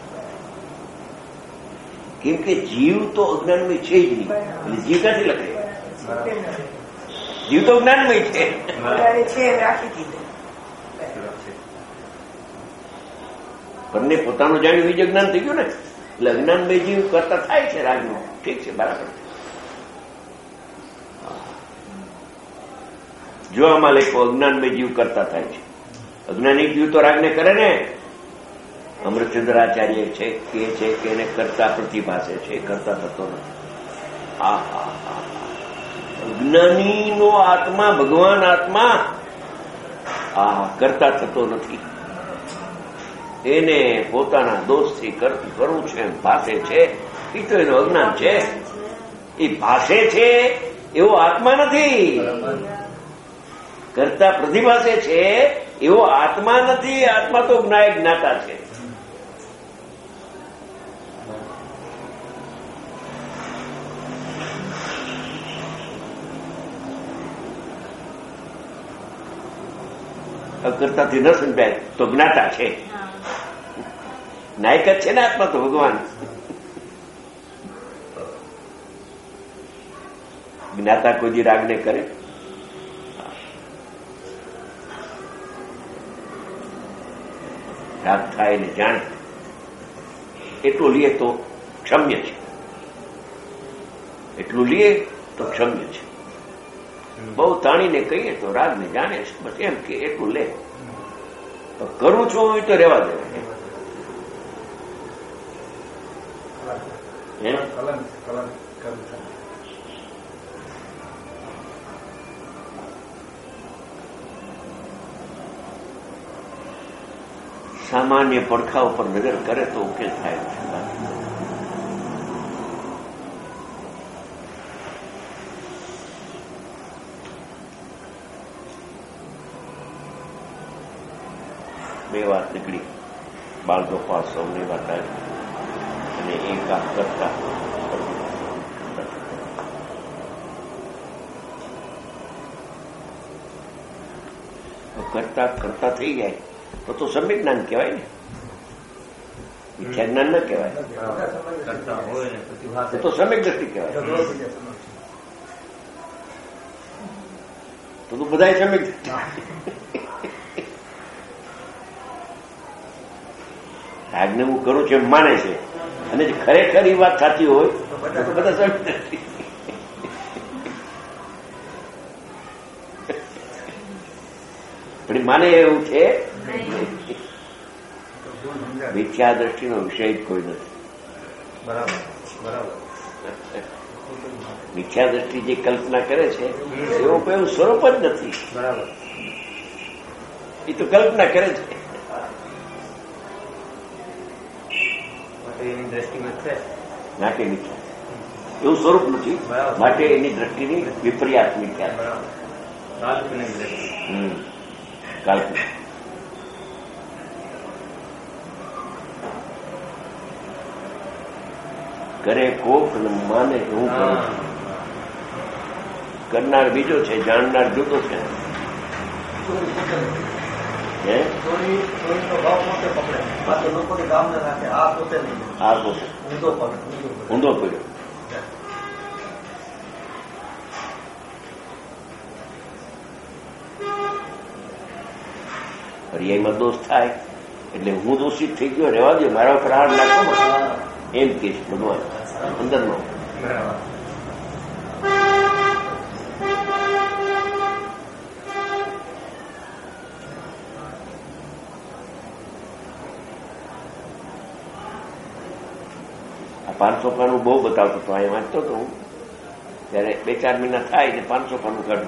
કેમ કે જીવ તો અજ્ઞાનમય છે જ નહીં, એટલે જીવ ક્યાંથી લખે? જીવ તો અજ્ઞાનમય છે. બંને પોતાનું જાણ્યું એ જ અજ્ઞાન થઈ ગયું ને, એટલે અજ્ઞાનમય જીવ કરતા થાય છે રાગનો. ઠીક છે, બરાબર. જો આમાં લખો અજ્ઞાનમય જીવ કરતા થાય છે. અજ્ઞાની જીવ તો રાગને કરે ને. અમૃતચંદ્રાચાર્ય છે કે એને કરતા પ્રતિભાસે છે, કરતા થતો નથી. અજ્ઞાનીનો આત્મા, ભગવાન આત્મા કરતા થતો નથી. એને પોતાના દોષથી કરવું છે એમ ભાષે છે, એ તો એનું અજ્ઞાન છે. એ ભાષે છે એવો આત્મા નથી, કરતા પ્રતિભાસે છે એવો આત્મા નથી. આત્મા તો જ્ઞાતા છે. કરતાથી ન સમજાય તો જ્ઞાતા છે. નાયક જ છે ને આત્મા તો ભગવાન. જ્ઞાતા કોઈ દી રાગને કરે? રાગ થાય ને જાણે એટલું લઈએ તો ક્ષમ્ય છે, એટલું લઈએ તો ક્ષમ્ય છે. બહુ તાણીને કહીએ તો રાગને જાણે છે, બસ એમ કે એટલું લે. કરવું છું હોય તો રહેવા દે. સામાન્ય પડખા ઉપર નજર કરે તો ઉકેલ થાય છે. બે વાત નીકળી, બાળ ગોપાલ સૌની વાત આવી અને એક આ કરતા કરતા કરતા થઈ જાય તો સમ્યક જ્ઞાન કહેવાય ને, મિથ્યા જ્ઞાન ના કહેવાય, તો સમ્યક દ્રષ્ટિ કહેવાય. તો બધા સમ્યક આજ્ઞા હું કરું છું એમ માને છે અને ખરેખર એ વાત સાચી હોય તો બધા સમ્યક દ્રષ્ટિ. પણ માને એવું છે મિથ્યા દ્રષ્ટિનો વિષય જ કોઈ નથી. બરાબર બરાબર. મિથ્યા દ્રષ્ટિ જે કલ્પના કરે છે એવો કોઈ સ્વરૂપ જ નથી. બરાબર. એ તો કલ્પના કરે છે. એની દ્રષ્ટિમાં છે માટે મિથ્યા એવું સ્વરૂપ નથી, માટે એની દ્રષ્ટિની વિપર્યાસ મિથ્યા. કાલ્પનિક દ્રષ્ટિ. કાલ્પનિક. કરે કોક માને હું કરું છું. કરનાર બીજો છે, જાણનાર જુદો છે. હે ચોરીનો ભાવ પોતે પકડે, પાછો લોકોની કામ ના રાખે. આ પોતે નહીં, આ પોતે ઊંધો પડ્યો. પર્યાયમાં દોષ થાય એટલે હું દોષિત થઈ ગયો, રહેવા દો, મારા ઉપર હાર નાખો એમ કે છે ભગવાન અંદરનો. આ 500 પાનું બહુ બતાવતો હતો, અહીંયા વાંચતો હતો હું ત્યારે 2-4 મહિના થાય એટલે 500 પાનું કાઢું.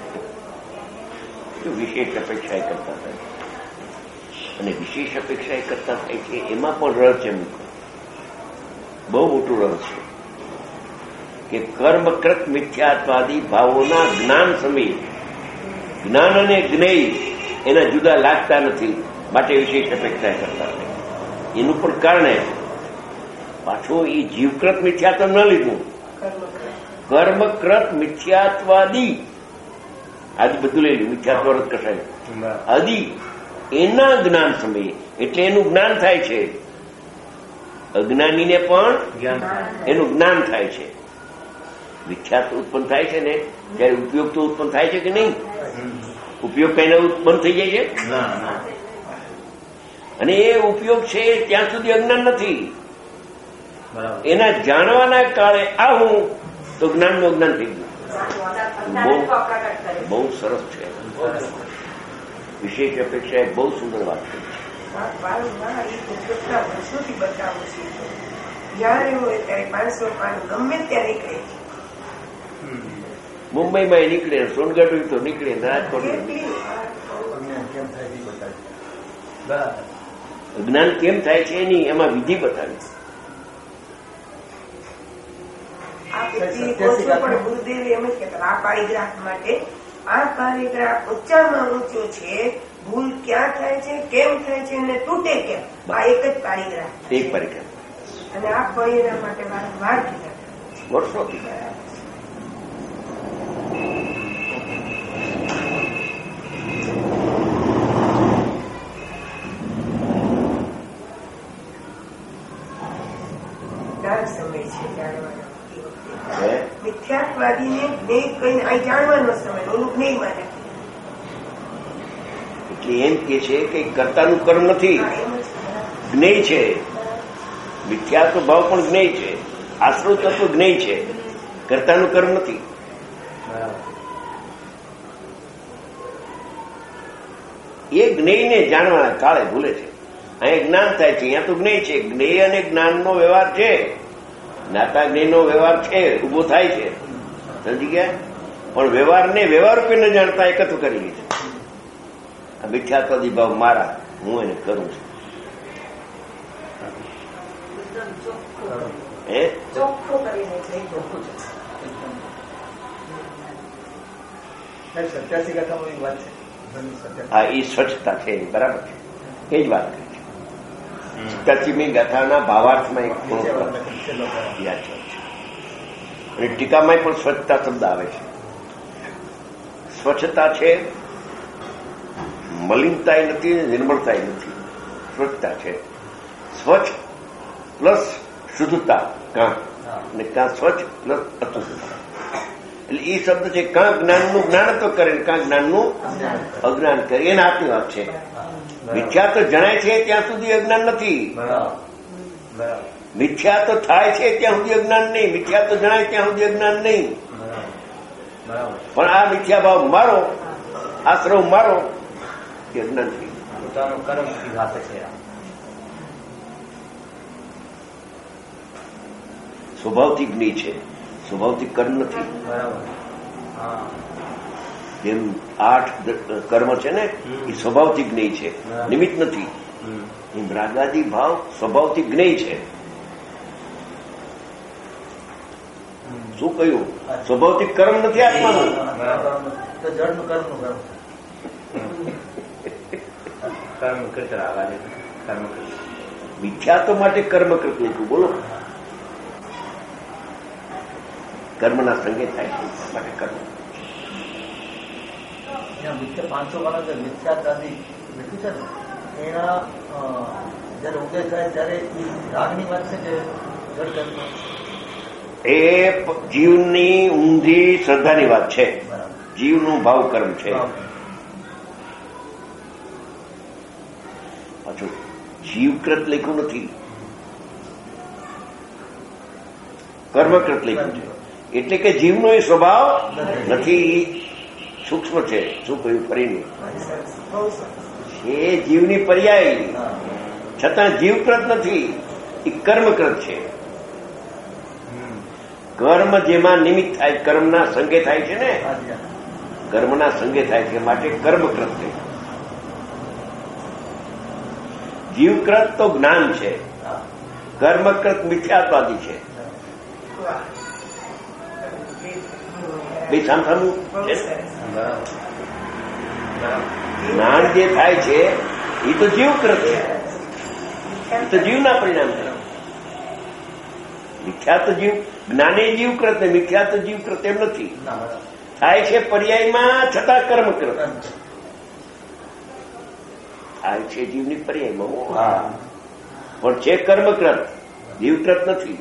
વિશેષ અપેક્ષા કરતા થાય અને વિશેષ અપેક્ષા કરતા થાય છે એમાં પણ રસ છે, બહુ મોટું રસ છે કે કર્મકૃત મિથ્યાત્વાદી ભાવોના જ્ઞાન સમયે જ્ઞાન અને જ્ઞેય એના જુદા લાગતા નથી, માટે વિશેષ અપેક્ષા કરતા થાય. એનું પણ કારણે પાછું એ જીવકૃત મિથ્યાત્વ ન લીધું, કર્મકૃત મિથ્યાત્વાદી આદિ બધું લઈ લ્યું. મિથ્યાત્વ રદ કસાય આદિ એના જ્ઞાન સમયે એટલે એનું જ્ઞાન થાય છે, અજ્ઞાનીને પણ એનું જ્ઞાન થાય છે. મિથ્યાત્વ ઉત્પન્ન થાય છે ને ત્યારે ઉપયોગ તો ઉત્પન્ન થાય છે કે નહીં? ઉપયોગ કઈને ઉત્પન્ન થઈ જાય છે અને એ ઉપયોગ છે ત્યાં સુધી અજ્ઞાન નથી. એના જાણવાના કાળે આવું તો જ્ઞાનનું અજ્ઞાન થઈ ગયું. બહુ સરસ છે. વિશેષ અપેક્ષા એ બહુ સુંદર વાત છે. વર્ષોથી બતાવું છું, જયારે હોય ત્યારે 500 પાન ગમે ત્યાં નીકળે. મુંબઈમાં એ નીકળે, સોનગઢ હોય તો નીકળે, રાજકોટ જ્ઞાન કેમ થાય છે એની એમાં વિધિ બતાવી. ગુરુદેવ એમ જ કહેતા આ પારિગ્રાફ માટે આ પારિગ્રાફ ઊંચામાં ઊંચો છે. ભૂલ ક્યાં થાય છે, કેમ થાય છે અને તૂટે કેમ, આ એક જ પારિગ્રાફ. એક પારિગ્રાફ અને આ કોઈ એના માટે વારંવાર કીધા વર્ષોથી. સમય છે જાણવાનો. મિથ્યાત્વાદીને જ્ઞેય કહીને અહીં જાણવાનો સમય, ઓલું જ્ઞેય માને. એટલે એમ કે છે કે કર્તાનું કર્મ નથી, જ્ઞેય છે. મિથ્યાત્વ ભાવ પણ જ્ઞેય છે, આશ્રિત તત્વ જ્ઞેય છે, કર્તાનું કર્મ નથી. એ જ્ઞેયને જાણવાના કાળે ભૂલે છે. અહીંયા જ્ઞાન થાય છે, અહીંયા તો જ્ઞેય છે. જ્ઞેય અને જ્ઞાનનો વ્યવહાર છે, જ્ઞાતા જ્ઞેયનો વ્યવહાર છે, ઉભો થાય છે, સમજી ગયા? પણ વ્યવહારને વ્યવહાર રૂપે ન જાણતા એકત્ર કરી લે છે. આ મિથ્યાત્વાદી ભાવ મારા, હું એને કરું છું. હા, એ સ્વચ્છતા છે, બરાબર છે. એ જ વાત કરી છે. ચિત્તચીમી ગાથાના ભાવાર્થમાં એક યાદ છે અને ટીકામાં પણ સ્વચ્છતા શબ્દ આવે છે. સ્વચ્છતા છે, મલિનતાય નથી, નિર્મળતાય નથી, સ્વચ્છતા છે. સ્વચ્છ પ્લસ શુદ્ધતા કાં, અને કાં સ્વચ્છ પ્લસ અશુદ્ધતા. એટલે એ શબ્દ છે કાં જ્ઞાનનું જ્ઞાનત્વ કરે કાં જ્ઞાનનું અજ્ઞાન કરે. એના હાથની વાત છે. મિથ્યા તો જણાય છે ત્યાં સુધી અજ્ઞાન નથી. મિથ્યા તો થાય છે ત્યાં સુધી અજ્ઞાન નહીં. મિથ્યા તો જણાય ત્યાં સુધી અજ્ઞાન નહીં. પણ આ મિથ્યા ભાવ મારો, આશ્રવ મારો, એ અજ્ઞાન થઈ પોતાનું કર્મ વિઘાતે છે. સ્વભાવથી જ્ઞેય છે, સ્વભાવથી કર્મ નથી. જેમ 8 કર્મ છે ને એ સ્વભાવથી જ્ઞેય છે, નિમિત્ત નથી. એમ રાગાદી ભાવ સ્વભાવથી જ્ઞેય છે. શું કહ્યું? સ્વભાવથી કર્મ નથી આત્માનું. જળનું કર્મનું કર્મ કર્મ મિથ્યા તો માટે કર્મ કરતું હતું. બોલો, કર્મના સંગે થાય માટે કર્મ. 500 વર્ષ મિથ્યાત્રાદી લખ્યું છે ને, એના જયારે ઉદય થાય ત્યારે એ રાગની વાત છે કે જળ કર્મ? એ જીવની ઊંધી શ્રદ્ધાની વાત છે. જીવનું ભાવ કર્મ છે. પાછું જીવકૃત લખ્યું નથી, કર્મકૃત લખ્યું છે. એટલે કે જીવનો એ સ્વભાવ નથી, સૂક્ષ્મ છે. શું કહ્યું ફરીને? એ જીવની પર્યાય, છતાં જીવકૃત નથી, એ કર્મકૃત છે. કર્મ જેમાં નિમિત્ત થાય, કર્મના સંગે થાય છે ને, કર્મના સંગે થાય છે માટે કર્મકૃત છે. જીવકૃત તો જ્ઞાન છે, કર્મકૃત મિથ્યાત્વાદી છે. બે સામસામું છે. જ્ઞાન જે થાય છે એ તો જીવકૃત છે, એ તો જીવના પરિણામ છે. મિથ્યા તો જીવ, જ્ઞાને જીવકૃત ને મિથ્યા તો જીવકૃત એમ નથી. થાય છે પર્યાયમાં, છતાં કર્મકૃત થાય છે. જીવની પર્યાયમાં પણ છે કર્મકૃત, જીવકૃત નથી.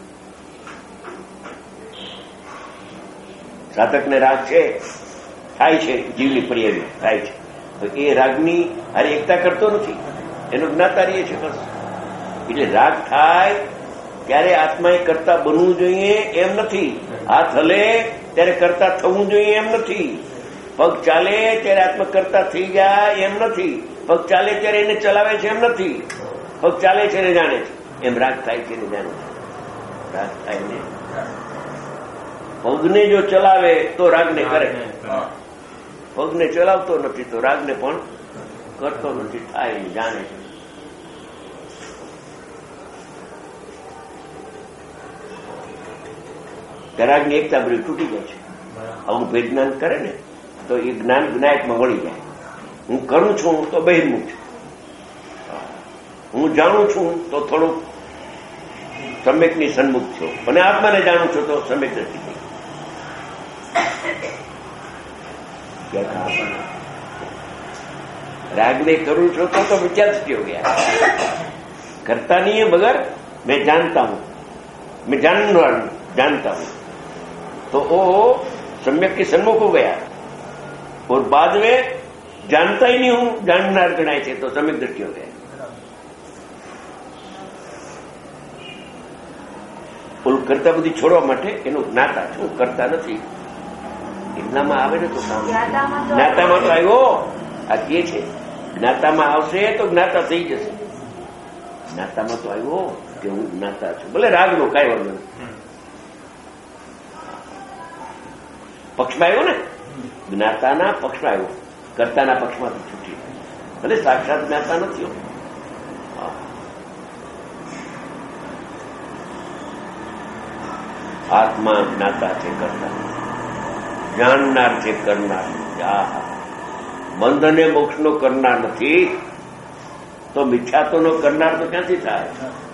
સાધકને રાગ છે, થાય છે જીવની પર્યાયમાં થાય છે, તો એ રાગની હારે એકતા કરતો નથી, એનો જ્ઞાતારીય છે બસ. એટલે રાગ થાય ત્યારે આત્માએ કરતા બનવું જોઈએ એમ નથી. હાથ હલે ત્યારે કરતા થવું જોઈએ એમ નથી. પગ ચાલે ત્યારે આત્મા કરતા થઈ ગયા એમ નથી. પગ ચાલે ત્યારે એને ચલાવે છે એમ નથી. પગ ચાલે છે એને જાણે છે એમ રાગ થાય છે એને જાણે છે. રાગ થાય ને પગને જો ચલાવે તો રાગને કરે, પગને ચલાવતો નથી તો રાગને પણ કરતો નથી, થાય જાણે છે. રાગની એકતા બધી તૂટી જાય છે. આવું ભેદ જ્ઞાન કરે ને તો એ જ્ઞાન જ્ઞાયકમાં વળી જાય. હું કરું છું તો બહિર્મુખ છું, હું જાણું છું તો થોડુંક સમ્યકની સન્મુખ છું, અને આત્માને જાણું છું તો સમ્યક નથી. राग में करूं छो तो विचार हो गया, करता नहीं है मगर मैं जानता हूं, मैं जानता हूं, तो वो सम्यक के सन्मुख हो गया। और बाद में जानता ही नहीं हूं, जाननार गणाय छे तो सम्यक दृष्टि हो गया। ઓલું કરતા બધી છોડવા માટે એનું જ્ઞાતા છું, કરતા નથી એટલામાં આવે ને તો જ્ઞાતામાં તો આવ્યો આ કે છે જ્ઞાતામાં આવશે તો જ્ઞાતા થઈ જશે। જ્ઞાતામાં તો આવ્યો કે હું જ્ઞાતા છું, ભલે રાગનો કાંઈ વાંધો નથી, પક્ષમાં આવ્યો ને, જ્ઞાતાના પક્ષમાં આવ્યો, કર્તાના પક્ષમાંથી છૂટી, ભલે સાક્ષાત જ્ઞાતા નથી। આત્મા જ્ઞાતા છે, કરતા જાણનાર છે, કરનાર બંધ અને મોક્ષનો કરનાર નથી, તો મિથ્યાત્વનો કરનાર તો ક્યાંથી થાય?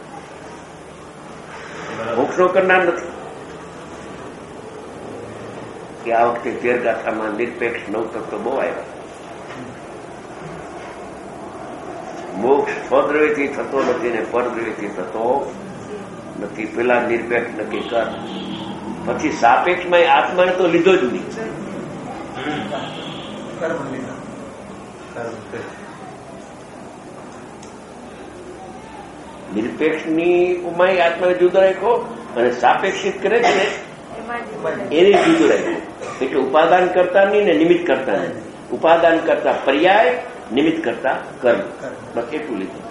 મોક્ષનો કરનાર નથી. કે આ વખતે 13 ગાથામાં નિરપેક્ષ 9 તત્વ બહુ આવ્યા. મોક્ષ સ્વદ્રવ્યથી થતો નથી ને પરદ્રવ્યથી થતો નથી. પેલા નિરપેક્ષ નક્કી કર, પછી સાપેક્ષમાં આત્માને તો લીધો જ નહીં. નિરપેક્ષની ઉમાય આત્માને જુદો રાખ્યો અને સાપેક્ષિત કરે છે એને જુદું રાખ્યું. એટલે ઉપાદાન કરતા નહીં ને નિમિત્ત કરતા નહીં. ઉપાદાન કરતા પર્યાય, નિમિત્ત કરતા કર્મ. બસ એટલું લીધું.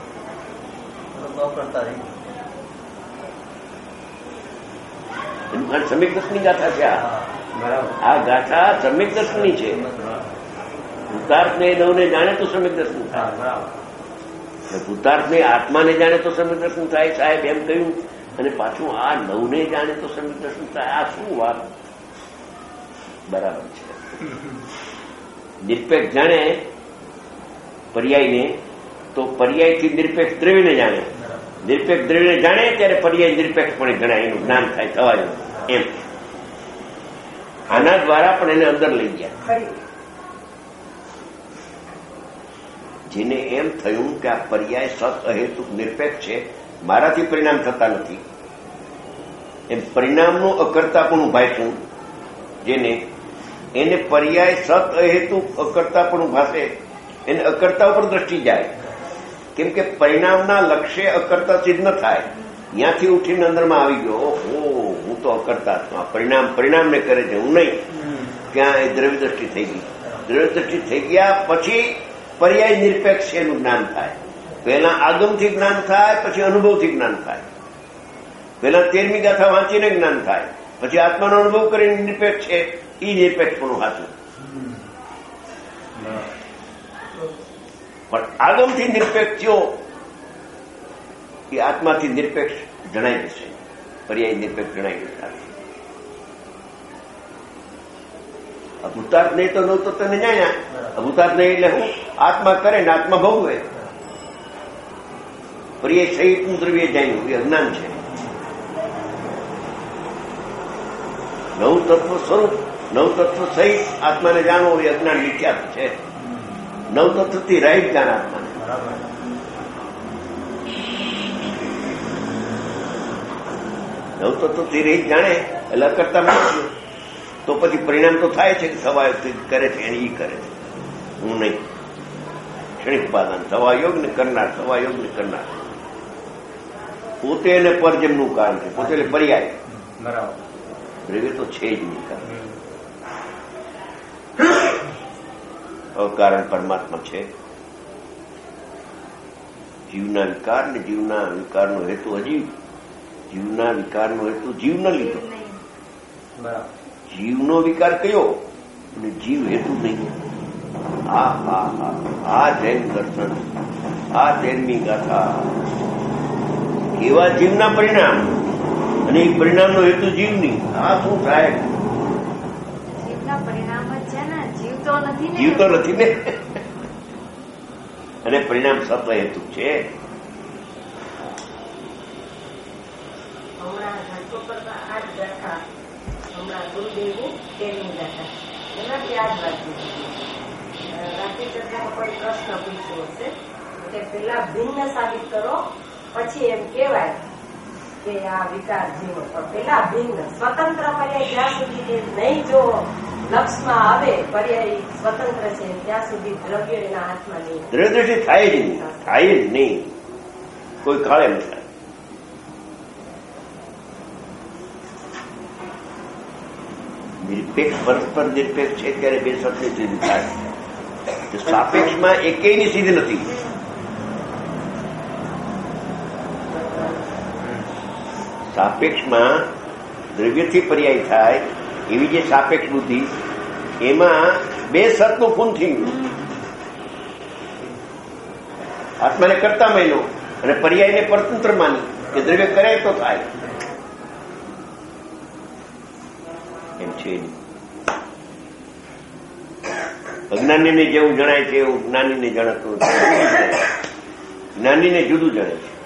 સમ્યક દર્શનની ગાથા છે. આ ગાથા સમ્યક દર્શનની છે. ભૂતાર્થને નવને જાણે તો સમ્યક દર્શન થાય. ભૂતાર્થને આત્માને જાણે તો સમ્યક દર્શન થાય. સાહેબ એમ કહ્યું. અને પાછું આ નવને જાણે તો સમ્યક દર્શન થાય. આ શું વાત? બરાબર છે. નિરપેક્ષ જાણે પર્યાયને તો પર્યાયથી નિરપેક્ષ દ્રવ્યને જાણે. નિરપેક્ષ દ્રવ્યને જાણે ત્યારે પર્યાય નિરપેક્ષપણે જણાય. એનું જ્ઞાન થાય, થવા જેવું. એમ આના દ્વારા પણ એને અંદર લઈ ગયા. જેને એમ થયું કે આ પર્યાય સત અહેતુક નિરપેક્ષ છે, મારાથી પરિણામ થતા નથી, એમ પરિણામનું અકર્તાપણું ભાષું, જેને એને પર્યાય સત અહેતુક અકર્તાપણું ભાષે, એને અકર્તા ઉપર દ્રષ્ટિ જાય. કેમ કે પરિણામના લક્ષ્ય અકર્તા સિદ્ધ ન થાય. ત્યાંથી ઉઠીને અંદરમાં આવી ગયો, ઓહો હું તો અકર્તા છું, પરિણામને કરે છે, હું નહીં. ત્યાં એ દ્રવ્ય દ્રષ્ટિ થઈ ગઈ. દ્રવ્ય દ્રષ્ટિ થઈ ગયા પછી પર્યાય નિરપેક્ષ છે એનું જ્ઞાન થાય. પહેલા આગમથી જ્ઞાન થાય, પછી અનુભવથી જ્ઞાન થાય. પહેલા 13મી ગાથા વાંચીને જ્ઞાન થાય, પછી આત્માનો અનુભવ કરીને નિરપેક્ષ છે એ નિરપેક્ષપણું સાચું. પણ આગમથી નિરપેક્ષ થયો એ આત્માથી નિરપેક્ષ જણાઈ જશે. પર્યાય નિરપેક્ષ જણાઈ જશે. ભૂતાર્થ નહીં તો નહોતો તને જાણ્યા. ભૂતાર્થ નહીં એટલે હું આત્મા કરે ને આત્મા ભોગવે. પર્યાય સહિતનું દ્રવ્ય જાણ્યું એ અજ્ઞાન છે. નવ તત્વ સ્વરૂપ, નવ તત્વ સહિત આત્માને જાણવો એ અજ્ઞાન વિખ્યાત છે. નવ તત્વથી રાઈટ જ્ઞાન આત્માને. નવ તત્વથી રહિત જાણે એટલે કરતા મળશે તો પછી પરિણામ તો થાય છે કે સવાય કરે છે એને ઈ કરે છે, હું નહીં. ક્ષણિક ઉપાદાન સવાયોગ ને કરનાર, સવાયોગ ને કરનાર. પોતે એને પરજમનું કારણ છે, પોતે એટલે પર્યાય. બરાબર. દ્રવ્ય તો છે જ નહીં. અકારણ પરમાત્મા છે. જીવના વિકાર ને જીવના વિકારનો હેતુ અજીવ. જીવના વિકારનો હેતુ જીવ ન લીધો. જીવનો વિકાર કયો અને જીવ હેતુ નહીં. આ જૈન દર્શન, આ 13મી ગાથા, એવા જીવના પરિણામ અને એ પરિણામનો હેતુ જીવ નહીં. આ શું થાય? જીવના પરિણામ જ છે ને, જીવ તો નથી ને. અને પરિણામ સત્વ હેતુ છે. હમણાં ઘંટો કરતા આ જ ગાથા, હમણાં ગુરુદેવની 13મી ગાથા, એનાથી આ જ વાત રાત્રિ ચર્ચામાં કોઈ પ્રશ્ન પૂછ્યો હશે કે પેલા ભિન્ન સાબિત કરો પછી એમ કહેવાય કે આ વિકાર જીવો. પણ પેલા ભિન્ન સ્વતંત્ર પર્યાય જ્યાં સુધી નહીં જો લક્ષમાં આવે, પર્યાય સ્વતંત્ર છે ત્યાં સુધી દ્રવ્ય એના હાથમાં નહીં. દ્રવ્ય દ્રષ્ટિ થાય જ નહીં, થાય જ નહીં. કોઈ કાળે ન થાય. નિરપેક્ષ પરસ્પર નિરપેક્ષ છે ત્યારે બે સત્ય સિદ્ધ થાય. સાપેક્ષમાં એકેયની સિદ્ધ નથી. સાપેક્ષમાં દ્રવ્યથી પર્યાય થાય એવી જે સાપેક્ષ બુદ્ધિ, એમાં બે સતનું ખૂન થઈ ગયું. આત્માને કરતા માન્યો અને પર્યાયને પરતંત્ર માની કે દ્રવ્ય કરે તો થાય. એમ છે નહીં. અજ્ઞાનીને જેવું જણાય છે એવું જ્ઞાનીને જણાતું નથી. જ્ઞાનીને જુદું જણે છે.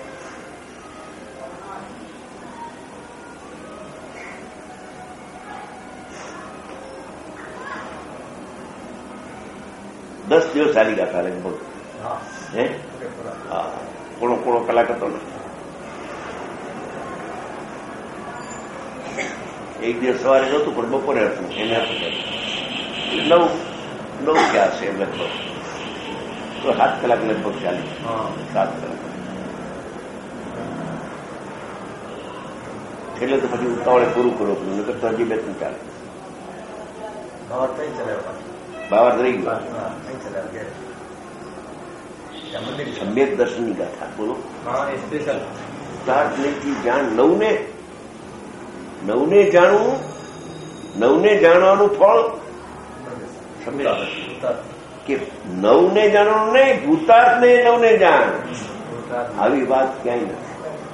દસ દિવસ ચાલી ગયા હતા લગભગ. હે હા, પોણો કલાક હતો ને. એક દિવસ સવારે નહોતું પણ બપોરે હતું. એને નવ ક્યાં છે લગભગ તો 7 કલાક લગભગ ચાલી. 7 કલાક એટલે તો પછી ઉતાવળે પૂરું કરવું પડ્યું. નકર તો હજી 2-3 ચાલે. બાવાર રહી ગયો. સમ્યક દર્શનની ગાથા બોલો. જાણ નવને જાણવું, નવને જાણવાનું ફળ સમ્યક દર્શન. કે નવને જાણવાનું નહીં, ભૂતાર્થને નવને જાણ. આવી વાત ક્યાંય નથી.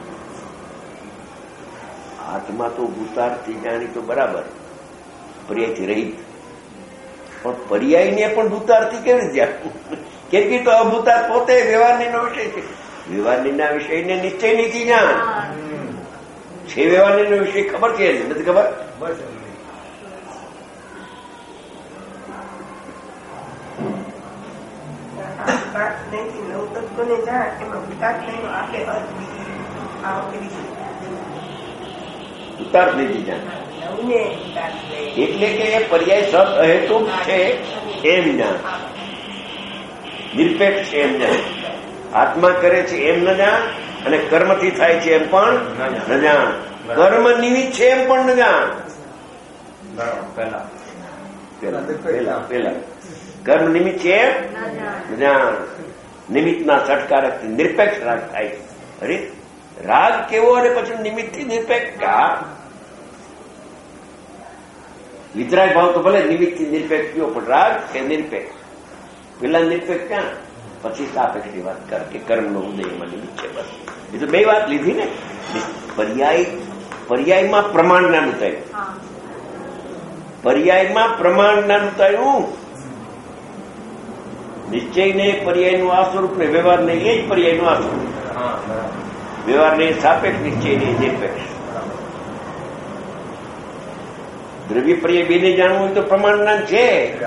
આત્મા તો ભૂતાર્થથી જાણી તો બરાબર, પર્યાયથી રહિત. પણ પર્યાયને પણ ભૂતાર્થી કેવી રીતે જાણવું? કેમ કે તો અભૂતાર્થ પોતે વ્યવહારનો વિષય છે. વ્યવહારના વિષયને નિશ્ચયનીથી જાણ છે. વ્યવહારનો વિષય ખબર છે, નથી ખબર? નવતત્વને જાણ એમાં ભૂતાર્થ આપણે ભૂતાર્થ નીતિ જાણ એટલે કે પર્યાય સત અહેતુક છે એમ જાણ, નિરપેક્ષ છે એમ જાણ. આત્મા કરે છે એમ ન જાણ, અને કર્મથી થાય છે એમ પણ ન જાણ. કર્મ નિમિત્ત છે એમ પણ ન જાણ. પેલા કર્મ નિમિત્ત છે એમ ન જાણ. નિમિત્તના છટકારક નિરપેક્ષ રાગ થાય છે. અરે રાગ કેવો અને પછી નિમિત્તથી નિરપેક્ષ. વિતરાગ ભાવ તો ભલે નિમિત્તથી નિરપેક્ષ કયો, પણ રાગ છે નિરપેક્ષ. પેલા નિરપેક્ષ ક્યાં? પછી સાપેક્ષની વાત કર કે કર્મનો ઉદય એમાં નિમિત્ત છે. બસ એ તો 2 વાત લીધી ને. પર્યાયમાં પ્રમાણ નાનું થયું. પર્યાયમાં પ્રમાણ નાનું થયું. નિશ્ચયને પર્યાયનું આ સ્વરૂપ ને વ્યવહારને એ જ પર્યાયનું આ સ્વરૂપ. વ્યવહારને સાપેક્ષ, નિશ્ચયને નિરપેક્ષ. દ્રવ્ય પર્યાય બેને જાણવું હોય તો પ્રમાણ ના છે.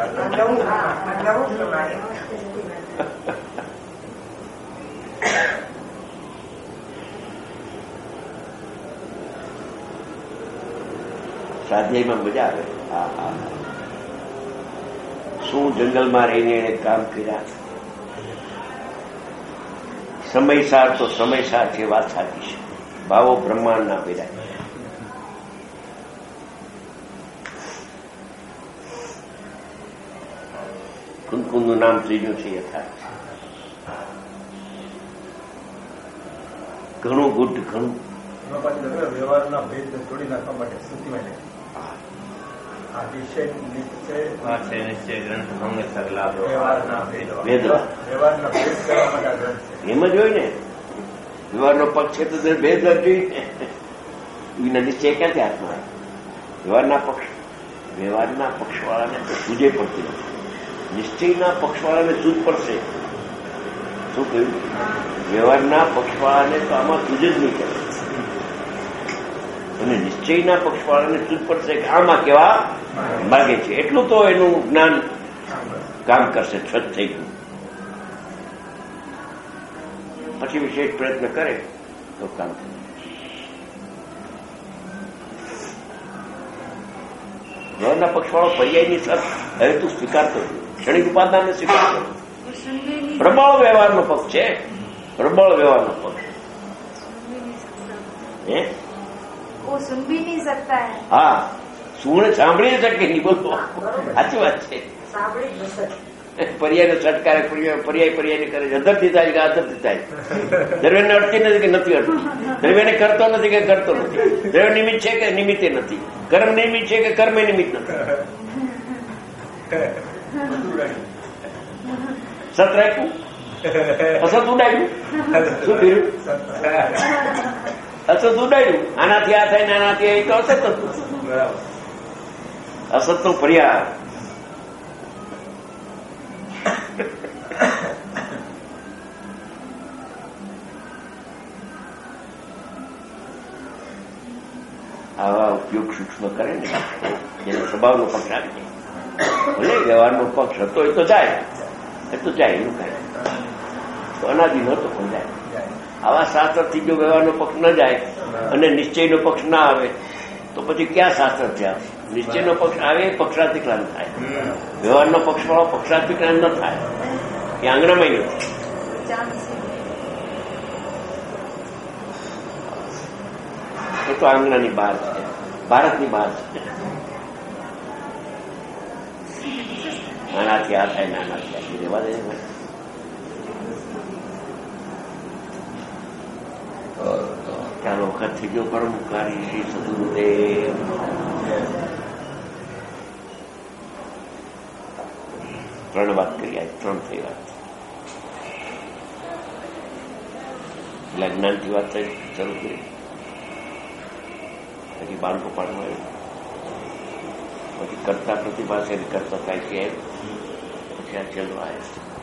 સ્વાધ્યાયમાં મજા આવે. શું જંગલમાં રહીને એને કામ કર્યા. સમયસાર તો સમયસાર છે, વાત સાચી છે. ભાવો બ્રહ્માંડના પેદા. કુંદનું નામ ત્રીજું છે યથાર્થ. ઘણું ગુડ, ઘણું વ્યવહારના ભેદ તોડી નાખવા માટે સ્થિતિમાં એમ જ હોય ને. વ્યવહારનો પક્ષ છે તો ભેદ જોઈએ. નિશ્ચય ક્યાંથી હાથમાં? વ્યવહારના પક્ષવાળાને તો સૂજે પડતી નથી. નિશ્ચયના પક્ષવાળાને સૂજ પડશે. શું કહ્યું? વ્યવહારના પક્ષવાળાને તો આમાં સૂજ જ નહીં કરે, અને નિશ્ચયના પક્ષવાળાને સૂજ પડશે કે આમાં કેવા માગે છે. એટલું તો એનું જ્ઞાન કામ કરશે. છત થઈ ગયું પછી વિશેષ પ્રયત્ન કરે તો કામ થાય. વ્યવહારના પક્ષવાળો પર્યાયની સત હવે તું સ્વીકારતો, ક્ષણિક ઉપાદાનને સ્વીકારતો. પ્રબળ વ્યવહારનો પક્ષ છે, પ્રબળ વ્યવહારનો પક્ષ. હા, સુણ સાંભળી શકે નહીં. બોલો, સાચી વાત છે. પર્યાયનો છટકારે પર્યાયને કરે છે. અધરથી થાય કે અધરથી થાય. દ્રવ્યને અડતી નથી કે નથી અડતી. દ્રવ્યને કરતો નથી કે કરતો નથી. દ્રવ્ય નિમિત્ત છે કે નિમિત્તે નથી. કર્મ નિમિત્ત છે કે કર્મ નિમિત્ત નથી. સત રાખ્યું, અસત ઉડાડ્યું. શું કર્યું? અસત ઉડાડ્યું. આનાથી આ થાય ને આનાથી એ તો અસત હતું. અસતનો પર્યાય. આવા ઉપયોગ સૂક્ષ્મ કરે ને જેનો સ્વભાવનો પક્ષ આવી જાય. ભલે વ્યવહારનો પક્ષ હતો એ તો જાય, એનું કાંઈ તો અનાદિ નહોતો પણ જાય. આવા શાસ્ત્રથી જો વ્યવહારનો પક્ષ ન જાય અને નિશ્ચયનો પક્ષ ના આવે તો પછી ક્યાં શાસ્ત્ર થયા? નિશ્ચયનો પક્ષ આવે એ પક્ષાતિક્રાંત થાય, વ્યવહારનો પક્ષવાળો પક્ષાતિક્રાંત ન થાય, એ આંગણામાં નથી. એ તો આંગણાની બહાર છે, ભારતની બહાર છે. નાનાથી આ થાય, નાનાથી આ રહેવા દે. ચાલો વખત થઈ ગયો. પરમકારી શ્રી સદગુરુદેવ. ત્રણ વાત કરી, આજ 3 થઈ વાત. એટલે જ્ઞાનથી વાત થઈ શરૂ કરી, પછી બાળકો પાડવા આવ્યું, પછી કરતા પ્રતિભા છે કરતા થાય છે, પછી આ છેલ્લો આવે.